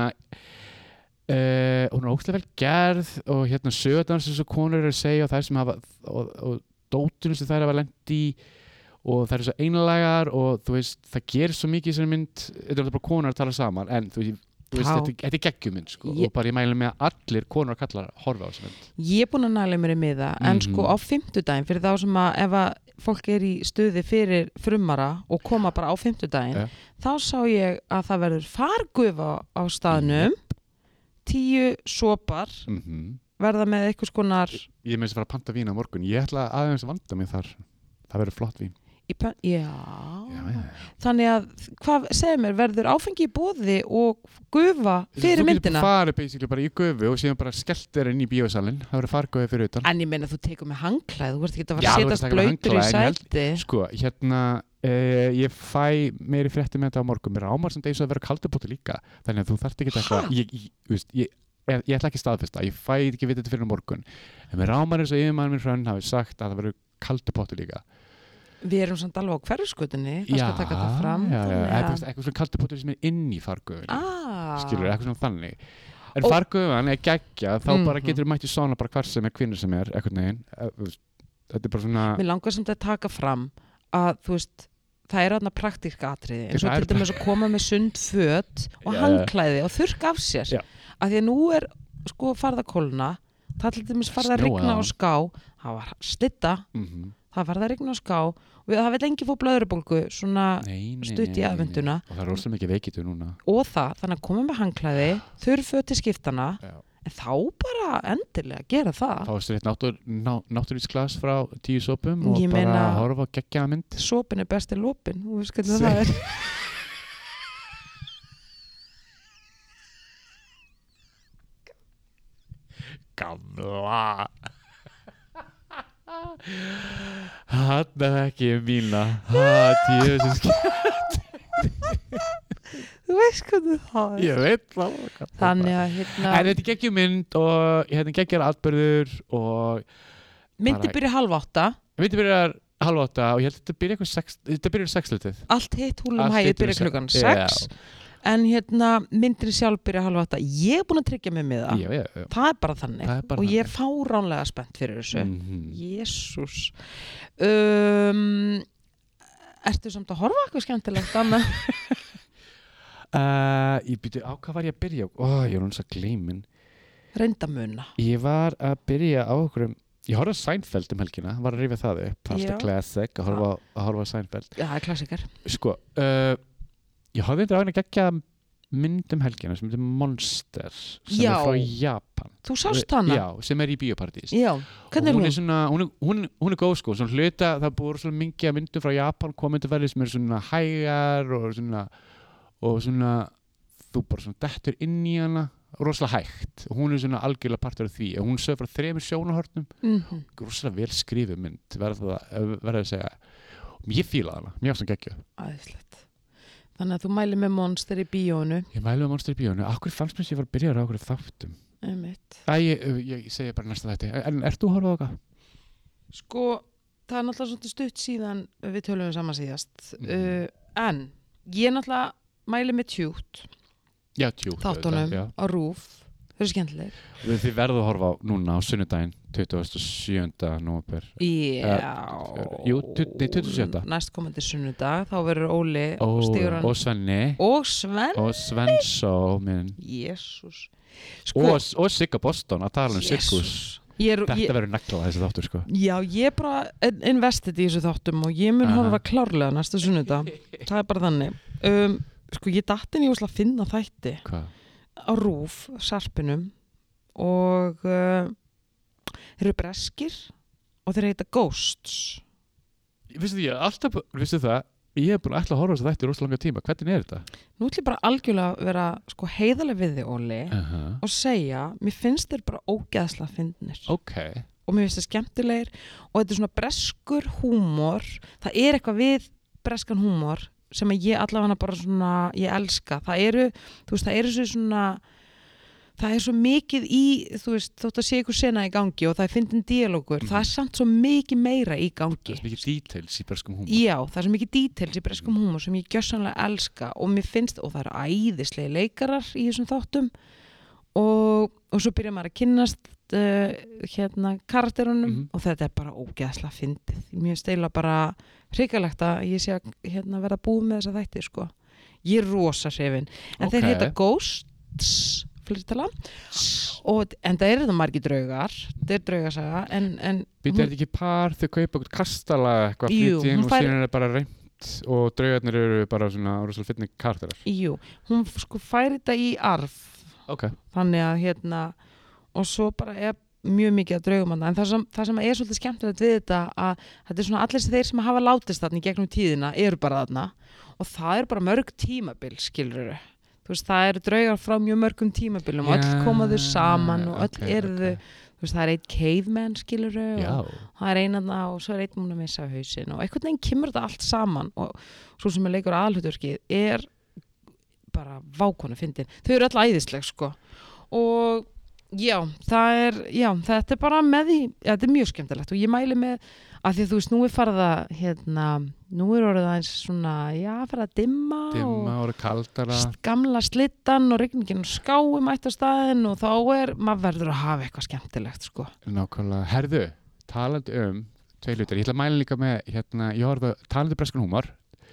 uh, hún er ógeðslega vel gerð og hérna sögðans þessu konur eru að segja og þær sem hafa og, og dótunum sem þær hafa lent í og þær eru svo einlægar og þú veist það gerir svo mikið í þessari mynd þetta er bara konur að tala saman en þú veist Þú veist, þetta, þetta er geggjumynd sko ég, og bara ég mæli með að allir konur og kallar horfa á þessu mynd. Ég er búin að næla mér í miða en mm-hmm. sko á fimmtudaginn fyrir þá sem að ef að fólk er í stuði fyrir frumara og koma bara á fimmtudaginn yeah. þá sá ég að það verður fargufa á staðnum mm-hmm. tíu sopar mm-hmm. verða með eitthvað skonar Ég, ég með þess að fara að panta vín á morgun ég ætla aðeins að vanda mig þar það verður flott vín Já. Já, já, þannig að hvað segir mér, verður áfengi í boði og gufa fyrir þú myndina? Þú getur farið basically bara í gufu og síðan bara skellt þér inn í bíósalinn það verður fargufi fyrir utan En ég meina þú tekur með hangklæð, þú verður ekki að fara að setjast blautur í sæti Sko, hérna uh, ég fæ meiri frétti með þetta á morgun mér ámar sem þessu að vera kaldubóti líka þannig að þú þarft ekki eitthvað ég, ég, ég, ég, ég, ég ætla ekki staðfesta, ég fæ ekki vita þetta fyrir morgun en mér ámar eins og yfirmaður minn hrönn hafi sagt að það verður kaldubóti líka Við erum samt alveg á hverfisgötunni, það skal taka það fram. Já, já, já, eitthvað svona kaldupottur sem er inn í fargufunni, ah. skilur, eitthvað svona þannig. En og fargufan er geggja, þá mm-hmm. bara getur mætti svona bara hvar sem er, hvinur sem er, eitthvað neginn. Þetta er bara svona... Mér langar samt að taka fram að, þú veist, það er aðna praktíska atriði, eins og til dæmis að koma með sund föt og yeah. handklæði og þurrka af sér. Yeah. Af því að nú er, sko, farðakóluna, það til dæmis farða að rigna og ská, það var slitta, mm-hmm. það farða að rigna og ská og það vil engi fá blöðrubólgu svona stutt í aðvenduna og það er rosalega mikið veikitu núna og það, þannig að koma með handklæði þurrföt til skiptana Já. En þá bara endilega gera það þá er þetta náttúr, ná, náttúrvísglas frá tíu sopum og Ég bara meina, horfa á geggjaða mynd sopin er besti lópin þú veist hvernig það er Gamla Hann er ekki mína Hatið Þú veist hvernig það er Ég veit það Þannig að hérna En þetta er geggjum mynd og hérna geggjar atburður og Myndi byrja halv átta Myndi byrja halv átta og ég held að þetta byrja eitthvað sex Þetta byrja sexlitið Allt hitt húlum hægir byrja klukkan sex En hérna myndin sjálf byrja halv átta Ég er búin að tryggja mig með það já, já, já. Það er bara þannig er bara og ég er þannig. fáránlega spennt fyrir þessu mm-hmm. Jésús um, Ertu samt að horfa eitthvað skemmtilegt annað? uh, Ég byrju á hvað var ég að byrja Ó, ég er hún svo gleymin Reyndamuna Ég var að byrja á okkur Ég horfði á Seinfeld um helgina Var að rifja það upp Pasta classic Að horfa, að horfa á Seinfeld Já, það er klassikar Sko uh, Ég hafði þetta á að gegja mynd um helgina sem heitir Monster sem Já. er frá Japan Þú sást hana? Já, sem er í Bíóparadís Já, hvernig er hún? Hún er, svona, hún, er, hún, hún er góð sko svona hluta, það búið svona mikið að myndum frá Japan komendurverði sem er svona hægar og svona, og svona þú bara svona dettur inn í hana rosalega hægt og hún er svona algjörlega partur af því og hún sögur frá þremur sjónarhornum mm-hmm. rosalega vel skrifuð mynd verða að segja og ég fíla hana, mér var svona geggjuð Æðislegt Þannig að þú mæli með Monster í bíónu Ég mæli með Monster í bíónu Akkur fannst mér sem ég var að byrja á okkur þáttum Einmitt Æ, ég, ég, ég segi bara næsta þetta En ert þú að horfa á okkar? Sko, það er náttúrulega svona stutt síðan við tölum saman síðast mm. uh, En ég náttúrulega mæli með Tjút Já, Tjút Þáttunum á Rúf þau eru skemmtilegir. Þið verðu að horfa á núna á sunnudaginn tuttugasta og sjöunda nóvember. Já. Jú, tuttugasta og sjöunda. Næstkomandi sunnudag, þá verður Óli og, Stígur og Svenni og Svenni og Svensó minn. Jésús. Sko, og, og Sigga Boston að tala um sirkus. Er, Þetta ég, verður neglað þessi þáttur sko. Já, ég er bara investið í þessu þáttum og ég mun Aha. horfa klárlega næsta sunnudag. Það er bara þannig. Um, sko, ég datt inn í að finna þætti Hvað? á RÚV, sarpinum og uh, þeir eru breskir og þeir heita Ghosts. Vistu því, alltaf, vistu það, ég hef búin að ætla að horfa þess að þetta í rosalega langa tíma. Hvernig er þetta? Nú ætlum ég bara algjörlega að vera sko, heiðaleg við þig, Óli, Uh-huh. og segja, mér finnst þeir bara ógeðslega fyndnir. Ok. Og mér finnst þeir skemmtilegir og þetta er svona breskur húmor. Það er eitthvað við breskan húmor sem að ég allavega bara svona, ég elska. Það eru, þú veist, það eru svo svona, það er svo mikið í, þú veist, þótt að sé ykkur sena í gangi og það er fyndin dialógur, Mhm. það er samt svo mikið meira í Það gangi. er svo mikið details í breskum húmor. Já, það er svo mikið details í breskum húmor sem ég gjörsamlega elska og mér finnst, og það eru æðislegi leikarar í þessum þáttum og, og svo byrja maður að kynnast uh, hérna karakterunum Mhm. og þetta er bara ógeðslega fyndið. Mér steila bara hrikalegt að ég sé að hérna, verða búið með þessa þætti sko. Ég er rosa hrifin. En Ok. þeir heita Ghosts fleirtala og en það eru það margir draugar, þetta er draugasaga en, en Býtu, er þetta ekki par, þau kaupa okkur kastala eitthvað Jú, flytjum hún og fær- síðan er það bara reynt og draugarnir eru bara svona rosalega fyndni karakterar. jú, hún sko færi þetta í arf Ok. þannig að hérna og svo bara er mjög mikið að draugum þarna. En það sem, það sem er svolítið skemmtilegt við þetta að þetta er svona allir þeir sem hafa látist þarna í gegnum tíðina eru bara þarna og það er bara mörg tímabil skilurðu. Þú veist, það eru draugar frá mjög mörgum tímabilum og öll koma þau saman og öll ok, eru þau, ok. þú veist, það er einn caveman skilurðu Já. og það er einanna og svo er einn múin að missa hausinn og einhvern veginn kemur þetta allt saman og svo sem er leikur aðalhlutverkið er bara vákonu fyndin. Þau eru öll æðisleg sko og já, það er, já, þetta er bara með því, ja, þetta er mjög skemmtilegt og ég mæli með að því að þú veist, nú er farið að hérna, nú er orðið aðeins svona, já, farið að dimma, Dimma og kaldara. og gamla slittan og rigningin og skái mætt á staðinn og þá er, maður verður að hafa eitthvað skemmtilegt sko. Nákvæmlega. Herðu, talandi um tvei hlutir. Ég ætla að mæla líka með, hérna, ég horfði á talandi um breskan húmor.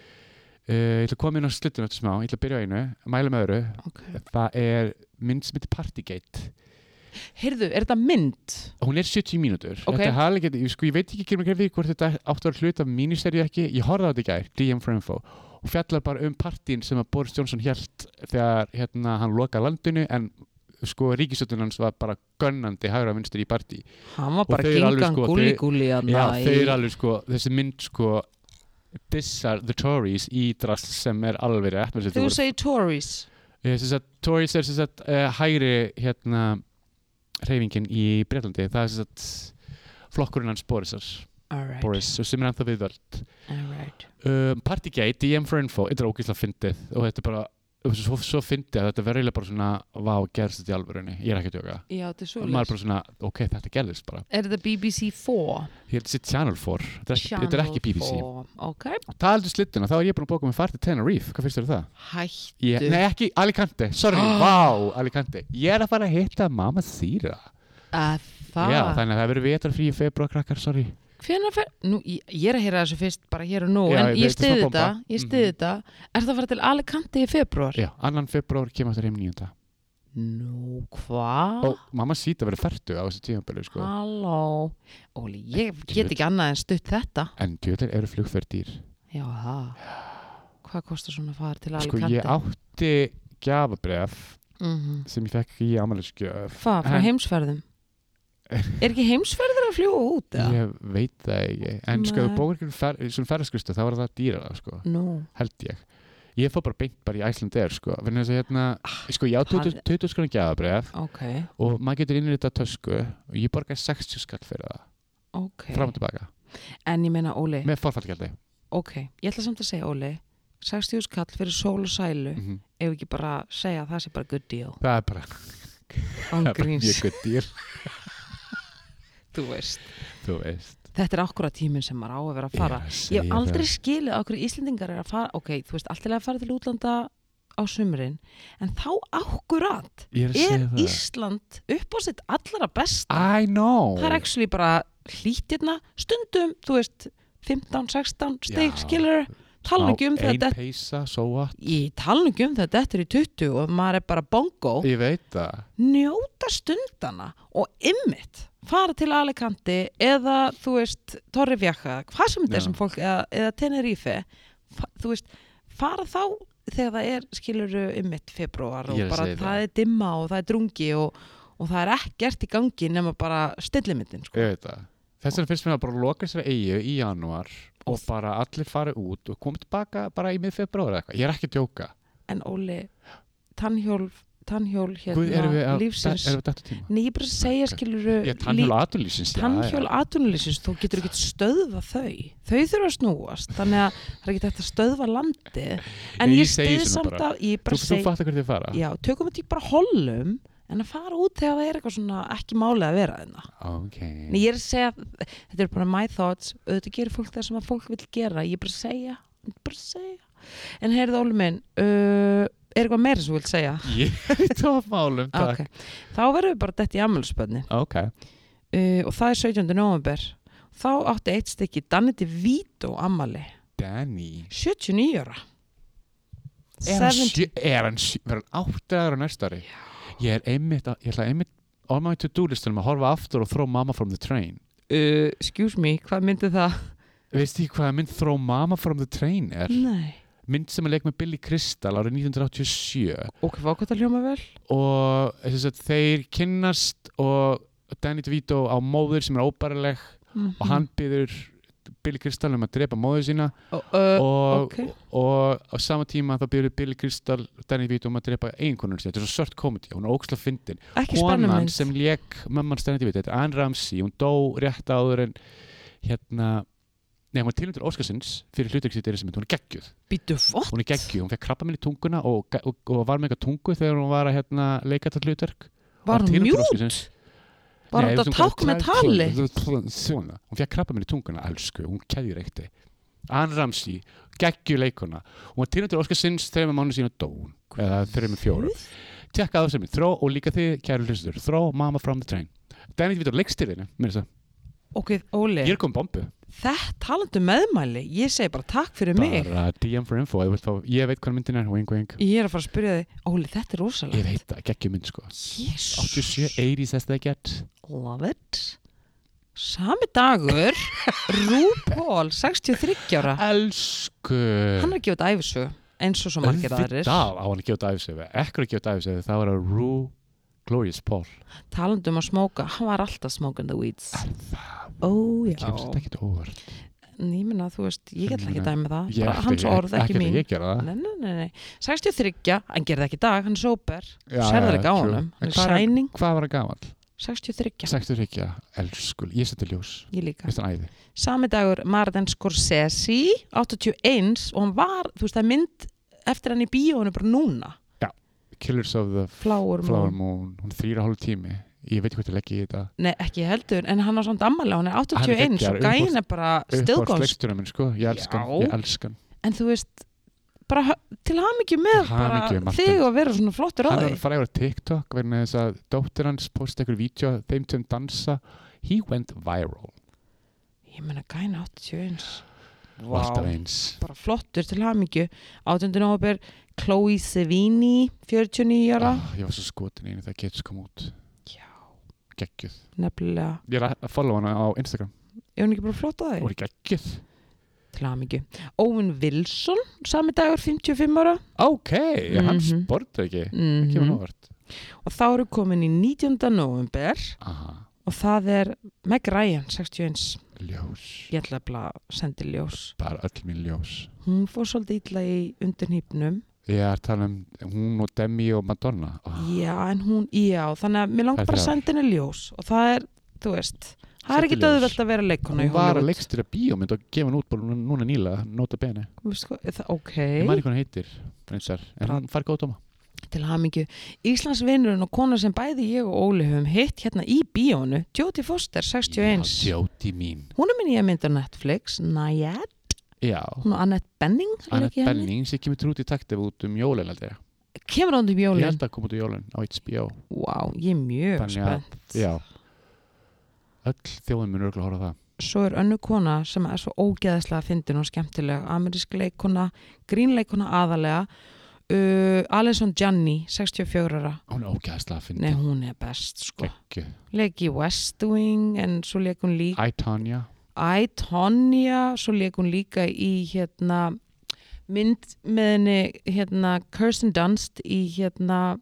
Uh, ég ætla að koma inn á sluttinu eftir smá. Ég ætla að byrja á einu, mæla með öðru. Okay. Það er mynd sem heitir Partygate. Heyrðu, er þetta mynd? Hún er sjötíu mínútur. Ok. Þetta er halvleitt, sko, ég veit ekki ekki með hvort þetta áttu að vera hluta af míniserju ekki. Ég horfði á þetta í gær, D M for Info, og fjallar bara um partín sem að Boris Johnson hélt þegar hérna, hann lokaði landinu en sko ríkisstjórnin hans var bara gönnandi hægra vinstri í partí. Hann var Og bara þau eru alveg, gingan sko, gúli þau- gúli Já, þau eru alveg sko, þessi mynd sko dissar the Tories í drast sem er alveg rétt. með þessi Þú voru- segir Tories. Eh, sem sagt, Tories er sem sagt uh, hægri hérna hreyfingin í Bretlandi. Það er sem sagt flokkurinn hans Borisar. All right. Boris, sem er ennþá viðvöld. All right. Um, Partygate, D M for Info, þetta er ógeðslega fyndið og þetta er bara, svo, svo fyndið að þetta verður eiginlega bara svona, vá, gerðist þetta í alvörunni, ég er ekki að tjóka. Já, þetta er Og svo maður er bara svona, ok, þetta gerðist bara. Er þetta B B C four? Ég held þessi Channel four, þetta er ekki, þetta er ekki B B C. four. Ok. Talandi um slittuna, þá er ég búin að bóka með fart til Tenerife, hvað finnst þér um það? Hættu. Ég, nei, ekki Alicante, sorry, Ah. vá, Alicante. Ég er að fara að hitta Mamma Sýra. Að það. Já, þannig að það verður vetrarfrí í febrúar, krakkar, sorry. Hvenær fer, nú, ég, ég er að heyra þessu fyrst bara hér og nú, Já, en ég ég veit, stiði smá þetta, bomba. ég stiði Mhm. þetta. Er það að fara til Alicante í februar? Já, annan febrúar kemur þetta heim níunda. Nú, hvað? Og Mamma Sýra verður fertu á þessu tímabili, sko. Halló. Óli, ég get ekki annað en stutt þetta. En djöðlir eru flugferð dýr. Já, það. Hvað kostar svona að fara til Sko, Alicante? ég átti gjafabref Mhm. sem ég fekk í afmælisgjöf. Hvað, frá En- heimsferðum? Er ekki heimsferður að fljúga út, eða? Ég veit það ekki. En sko, Nei. þú bókar ekki fer, svona ferðarskristu, þá var það dýrara, sko. Nú. Held ég. Ég fór bara beint bara í Icelandair, sko. Fyrir þess að hérna, sko, ég á það- tuttugu skróna gjafabref Ok, og maður getur innrýtt að tösku og ég borgaði sextíu skall fyrir það. ok. Fram og tilbaka. En ég meina, Óli, Með forfallgjaldi. ok, ég ætla samt að segja, Óli, sextíu skall fyrir sól og sælu, Mm ef ekki bara segja að það sé bara good deal. Það er bara, Án það er bara gríns. mjög gutt dýr. Þú veist. Þú veist. Þetta er akkurat tíminn sem maður á að vera að fara. Ég er að Ég hef segja aldrei það. skilið á hverju Íslendingar er að fara, ok, þú veist, allt er að fara til útlanda á sumrin en þá akkurat Ég er að er segja það. Ísland upp á sitt allra besta I know. það er actually bara hlýttirna stundum, þú veist fimmtán sextán stig Já. skilur tala ekki um Ein þetta peysa, so what? ég tala ekki um þetta þetta er í tuttugu og maður er bara bongo Ég veit það. njóta stundana og ymmit fara til Alicante eða þú veist Torrevieja, hvað sem þetta Já. er sem fólk eða, eða Tenerife fa, þú veist, fara þá þegar það er skiluru ymmit februar og Ég er að bara segja það. það. er dimma og það er drungi og, og það er ekkert í gangi nema bara stillimyndin sko. Ég veit það. Þess vegna finnst mér að bara loka sér eyju í janúar og bara allir fara út og koma tilbaka bara í mið-februar eða eitthvað. Ég er ekki að djóka. en Óli, tannhjól tannhjól Guð, erum við hérna að, lífsins erum við þetta tíma? Nei, ég bara að segja Ok. skiluru Ég tannhjól atvinnulífsins, já, tannhjól já. atvinnulífsins, þú getur ekki stöðva þau þau þurfa að snúast þannig að það er ekki hægt að stöðva landið en Nei, ég ég segi stið svona samt bara. að ég Þú, bara þú segi fattar hvert þið fara? já, tökum þetta bara hollum en að fara út þegar það er eitthvað svona ekki málið að vera þarna Ok. en ég er að segja, þetta er bara my thoughts auðvitað gerir fólk það sem að fólk vil gera ég er bara að segja, bara að segja en heyrðu Óli minn uh, er eitthvað meira sem þú vilt segja? Ég er í tófmálum, takk. Okay. Þá verðum við bara dett í afmælisbörni Ok. uh, og það er sautjánda nóvember þá átti eitt stykki Danny DeVito afmæli Danny. sjötíu og níu ára Er hann seventy sjö, er hann sjö, verður hann átta ára næsta ári? Ég er einmitt, að, ég ætla einmitt on my to-do listunum að horfa aftur og throw Mama from the Train. uh, excuse me, hvað myndi það? Veist því hvað mynd Throw Mama from the Train er? Nei, Mynd sem er leik með Billy Crystal árið nítján hundruð áttatíu og sjö ok, hvað hvað það hljóma vel? og þess að þeir kynnast og Danny DeVito á móður sem er óbærileg Mm og hann byður Billy Crystal um að drepa móður sína uh, uh, og, ok. og á sama tíma þá byður Billy Crystal Danny DeVito um að drepa eiginkonur sína. Þetta er svo sört komedi, hún er ókslega fyndin. Ekki Konan spennumynd sem lék mamman Danny DeVito, þetta er Anne Ramsey, hún dó rétt áður en hérna, nei, hún var tilnæmdur Óskarsins fyrir hlutverk sitt í þessum mynd, hún er geggjuð. Býtu fótt? Hún er geggjuð, hún fekk krabbamein í tunguna og, og, og var með eitthvað tungu þegar hún var að hérna, leika þetta hlutverk. Var hún tilnefnd til mjút? Óskarsins. Var Nei, hún að tákna með tali? Svona, hún fekk krabbamein í tunguna, elsku, hún keðjureykti. Anne Ramsey, geggjuð leikona. Hún var tilnæmdur Óskarsins þegar með mánu sína dó hún, eða þegar með fjóru. Tjekka á þessum, þró og líka þið, kæru hlustur, Throw Mama from the Train. Danny DeVito leikstýrðinu, mér þess að. Ok, Óli, Ég er komið bombu. þetta talandi um meðmæli ég segi bara takk fyrir mig Bara D M for info, fá, ég veit hvað myndin er, wing wing. Ég er að fara að spyrja þig, Óli, þetta er rosalega Ég veit það, geggjum mynd sko. Jésus, áttatíu og sjö, eighties as they get. love it Sami dagur RuPaul, sextíu og þriggja ára Elsku. Hann er að gefa þetta æfisögu eins og svo margir aðrir Auðvitað á hann að gefa þetta æfisögu. Ekkur að gefa þetta æfisögu, þá er það Ru Glorious Paul. Talandi um að smóka, hann var alltaf smoking the weeds Er það? Ó, já Kemst þetta ekkert óvart? Ég meina, þú veist, ég get ekki dæmi það Ég bara ætla hans ekki- orð, ekki að mín ég gera það. Nei, nei, nei, nei sextíu og þriggja, hann gerði ekki í dag, hann er sober Já, Sérður já, ekki á true. honum, En hann er hvað er- shining Hvað var það gamall? sextíu og þriggja, sextíu og þrjú, elskul. Ég seti ljós. ég líka Veist hann æði? Sami dagur Martin Scorsese áttatíu og eins og hann var, þú veist, það er mynd eftir hann í bíóinu bara núna Killers of the Flower Moon, Flower Moon. Hún er þrýra hálf tími. Ég veit hvað ég legg í þetta. Nei, ekki heldur, en hann á samt ammæli hann er áttatíu og Hann er eins og geggjaður, gæin er bara still Uppáhalds goes leikstjóri minn, sko. Ég elskan. Já. Ég elskan. en þú veist, bara ha- til hamingju með Til hamingju, bara Martin. þig og vera svona flottur á Hann því er að fara yfir á TikTok vegna þess að dóttir hans posti einhver vídeo þeim sem dansa. He went viral. Ég meina gæin áttatíu og eins Og alltaf eins. bara flottur til hamingju átjánda nóvember Chloe Sevigny fjörutíu og níu ára Ah, ég var svo skotin í henni þegar Gates kom út. Já. Geggjuð. Nefnilega, Ég er að follow hana á Instagram. er hún ekki bara flott á því? Og er geggjuð. Til hamingju Owen Wilson, sami dagur fimmtíu og fimm ára Ok, hann Mhm. sportar ekki. mm Ekki var návart. og þá eru komin í nítjánda nóvember Aha, og það er Meg Ryan, sextíu og eins ljós. ég ætla að sendi ljós Bara öll mín ljós. hún fór svolítið illa í undirhnýpnum Ég er að tala um hún og Demi og Madonna. Oh, já, en hún, já, þannig að mér langar Það er bara að þrjár. senda henni ljós og það er, þú veist það er Sendi ekki ljós. döðvelt að vera leikona í hún var að Hollywood leikstýra bíómynd og gefa hann út bara núna, núna nýlega, nota bene. Veistu hvað, það, ok, Ég maður ekki hvað hann heitir, reynsar, en Bra- hann fær góð dóma. til hamingju Íslandsvinurinn og kona sem bæði ég og Óli höfum hitt hérna í bíónu Jodie Foster, sextíu og eins Já, Jóti mín. hún er minn í að mynda á Netflix Nayad, Já, hún og Annette Bening er Annette ekki henni? Bening sem kemur trút í takti út um jólalaldega. kemur hann um Ég jólin? held að koma út í jólin á H B O. Wow, ég er mjög Þannig að- spennt. Já. Öll þjóðin mun örugglega horfa á það. Svo er önnur kona sem er svo ógeðslega fyndin og skemmtileg, amerísk leikona, grínleikona aðalega, uh, Alison Janney, sextíu og fjögurra ára. Hún er ógeðslega að Nei, finna. hún er best, sko. Geggju. Leik í West Wing, en svo leik hún líka I, Tanya. I, Tonya, svo leik hún líka í hérna mynd með henni hérna Kirsten Dunst í hérna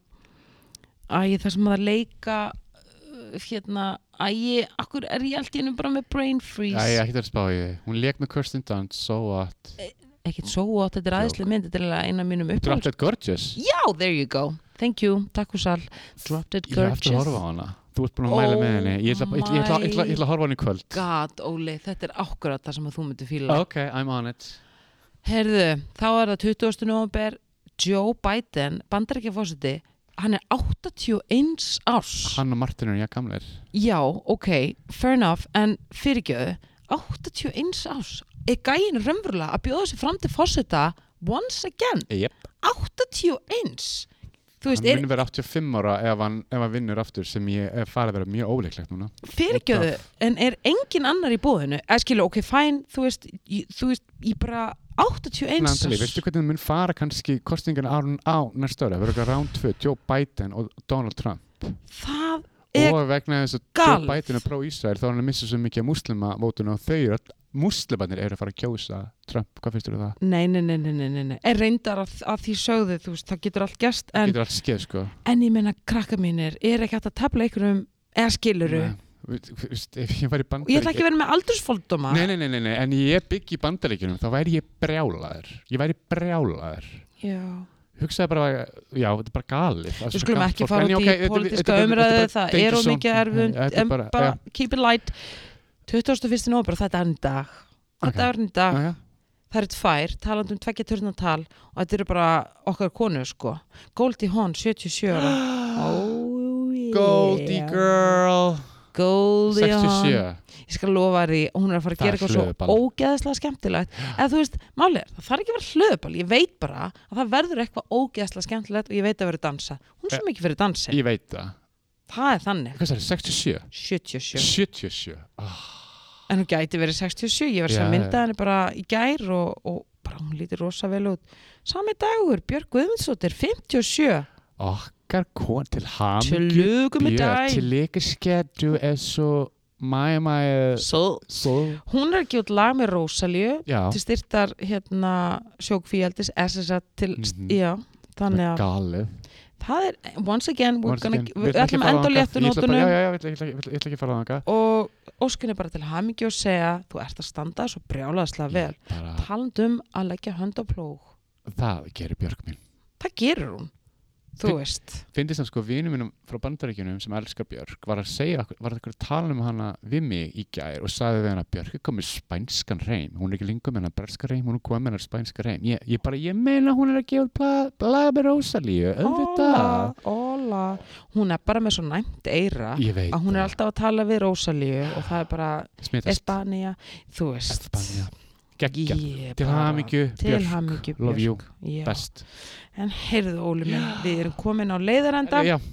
æ, það sem að leika uh, hérna, æ, akkur er ég allt í hennu bara með brain freeze Já, ég ekki það að spá í þig. Hún lék með Kirsten Dunst, so what? ekkert svo átt, þetta er aðeinslega mynd, þetta er eina af mínum Dropped uppáhalds. Dead Gorgeous. Já, there you go, thank you, takk fyrir sall. Dropped Dead Ég hef eftir að Gorgeous. horfa á hana. Þú ert búin að mæla Oh með henni. Ég ætla, ég, ætla, ég, ætla, ég, ætla, ég ætla að horfa á henni í kvöld. God, Óli, þetta er akkurat það sem að þú myndir fíla. Ok, I'm on it. Herðu, þá er það tuttugasta nóvember, Joe Biden, bandaríkjaforseti, hann er áttatíu og eins árs. Hann og Martin eru ég gamlir. Já, ok, fair enough, en fyrirgjöðu, áttatíu og eins árs. Er gæinn raunverulega að bjóða sig fram til forseta once again? Yep. áttatíu og eins? Þú veist, Hann er mun vera áttatíu og fimm ára ef hann, ef hann vinnur aftur sem ég er farið að vera mjög óleiklegt núna. fyrirgjöðu, en er engin annar í búðinu? Eða skilu, ok, fæn, þú veist, ég, þú veist, ég bara áttatíu og eins Nandali, árs. veistu hvernig það mun fara kannski kostingan á, á næsta ára? Það verður eitthvað round tvö, Joe Biden og Donald Trump. Það er Og vegna þess að galið. Joe Biden er pró-Ísrael þá er hann að missa svo mikið muslima vótuna og þau eru all muslimarnir eru að fara að kjósa Trump. Hvað finnst þú um það? Nei, nei, nei, nei, nei, nei. En reyndar að, að því sögðu, þú veist, það getur allt gerst, en, Getur allt skeið, sko. en ég meina, krakka mínir, er ekki hægt að tefla einhverjum, eða skiluru, Nei, þú veist, ef ég var í og ég ætla ekki að vera með aldursfóldóma. Nei, nei, nei, nei, nei, en ég bygg í bandaríkjunum, þá væri ég brjálaður. Ég væri brjálaður. Já. Hugsaði bara, já, þetta er bara galið. Það er Við svo skulum gamalt ekki fólk. fara En út ok, í þetta- pólitíska þetta- þetta- umræðu, þetta er það danger er of zone. mikið erfund, Ja, þetta er en bara- bara ja. keep it light. tuttugasta og fyrsta nóvember, þetta er enn dag. Þetta Ok. er enn dag. Já, já. Það eru tvær, talandi um tveggja turnatal, og þetta eru bara okkar konur, sko. Goldie Hawn, sjötíu og sjö ára. Oh, yeah. Goldie girl. Goldie sextíu og sjö. Hawn. Ég skal lofa því, hún er að fara að Það gera er eitthvað svo hlöðuball. ógeðslega skemmtilegt. Eða þú veist, málið er, það þarf ekki að vera hlöðuball. Ég veit bara að það verður eitthvað ógeðslega skemmtilegt og ég veit að verður dansa. Hún er svo mikið fyrir dansi. Ég veit það. Það er þannig. Hvað er það, sextíu og sjö? sjötíu og sjö. sjötíu og sjö. Oh. En hún gæti verið sextíu og sjö. Ég var Já, sem mynda já. henni bara í gær og, og bara hún lítur rosa vel út. Sami dagur, Björk Guðmundsdóttir, fimmtíu og sjö. Okkar kon til hamingju. Til lugu með Björk, daginn. til lykke, du er så mæ, mæ, So, så. hún er ekki út lag með Rósalíu Já, til styrtar hérna sjókvíaldis S S A til, Mhm. já, þannig að galið. það er, once again, we're Once gonna, again, við ætlum ekki ætlum að að fara enda á þangað. léttu Ég ætla bara- nótunum Já, já, já, ég ætla ekki- ég ætla- ég ætla ekki að fara þangað. og óskinni bara til hamingju og segja þú ert að standa svo brjálaðslega vel Bara, talandum að leggja hönd á plóg það gerir Björk mín. það gerur hún, þú Finn- veist Fyndist hann sko vinur mínum frá Bandaríkjunum sem elskar Björk var að segja, var eitthvað að tala um hana við mig í gær og sagði við hana Björk er komið spænskan reym, hún er ekki lengur með hana berska reym, hún er komið með hana spænska reym ég, ég bara, ég meina hún er að gefa út lag með Rósalíu, auðvitað óla, hún er bara með svo næmt eira ég veit að hún er alltaf að tala við Rósalíu og það er bara smitast, Espanja, þú veist Espanja geggja, Ég til bara- hamingju til Björk, hamingju love you, Já. best En heyrðu Óli minn, við erum komin á leiðarenda já,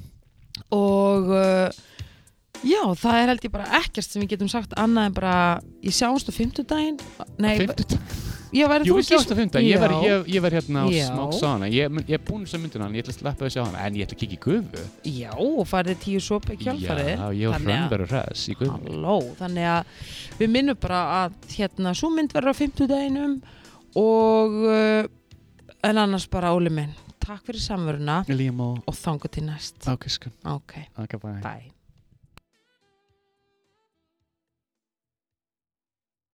og uh, já, það er held ég bara ekkert sem við getum sagt annað en bara ég sjáumst á fimmtudaginn Nei, fimmtudag ég verði jú, þú við sjáumst á fimmtudag, ég var, Já. ég, ég var hérna á Já. Smoke Sauna ég, mun- ég er búin sem myndina, ég ætla að sleppa að sjá hana en ég ætla að kikka í gufu Já, og farið tíu sopa í kjálfarið já, ég og Þannig Hrönn að- verður hress í gufu Halló, þannig að við minnum bara að hérna, svo mynd verður á fimmtudaginum og uh, en annars bara Óli minn, takk fyrir samveruna Límo og þangað til næst á kiskan Ok, ok, bye bye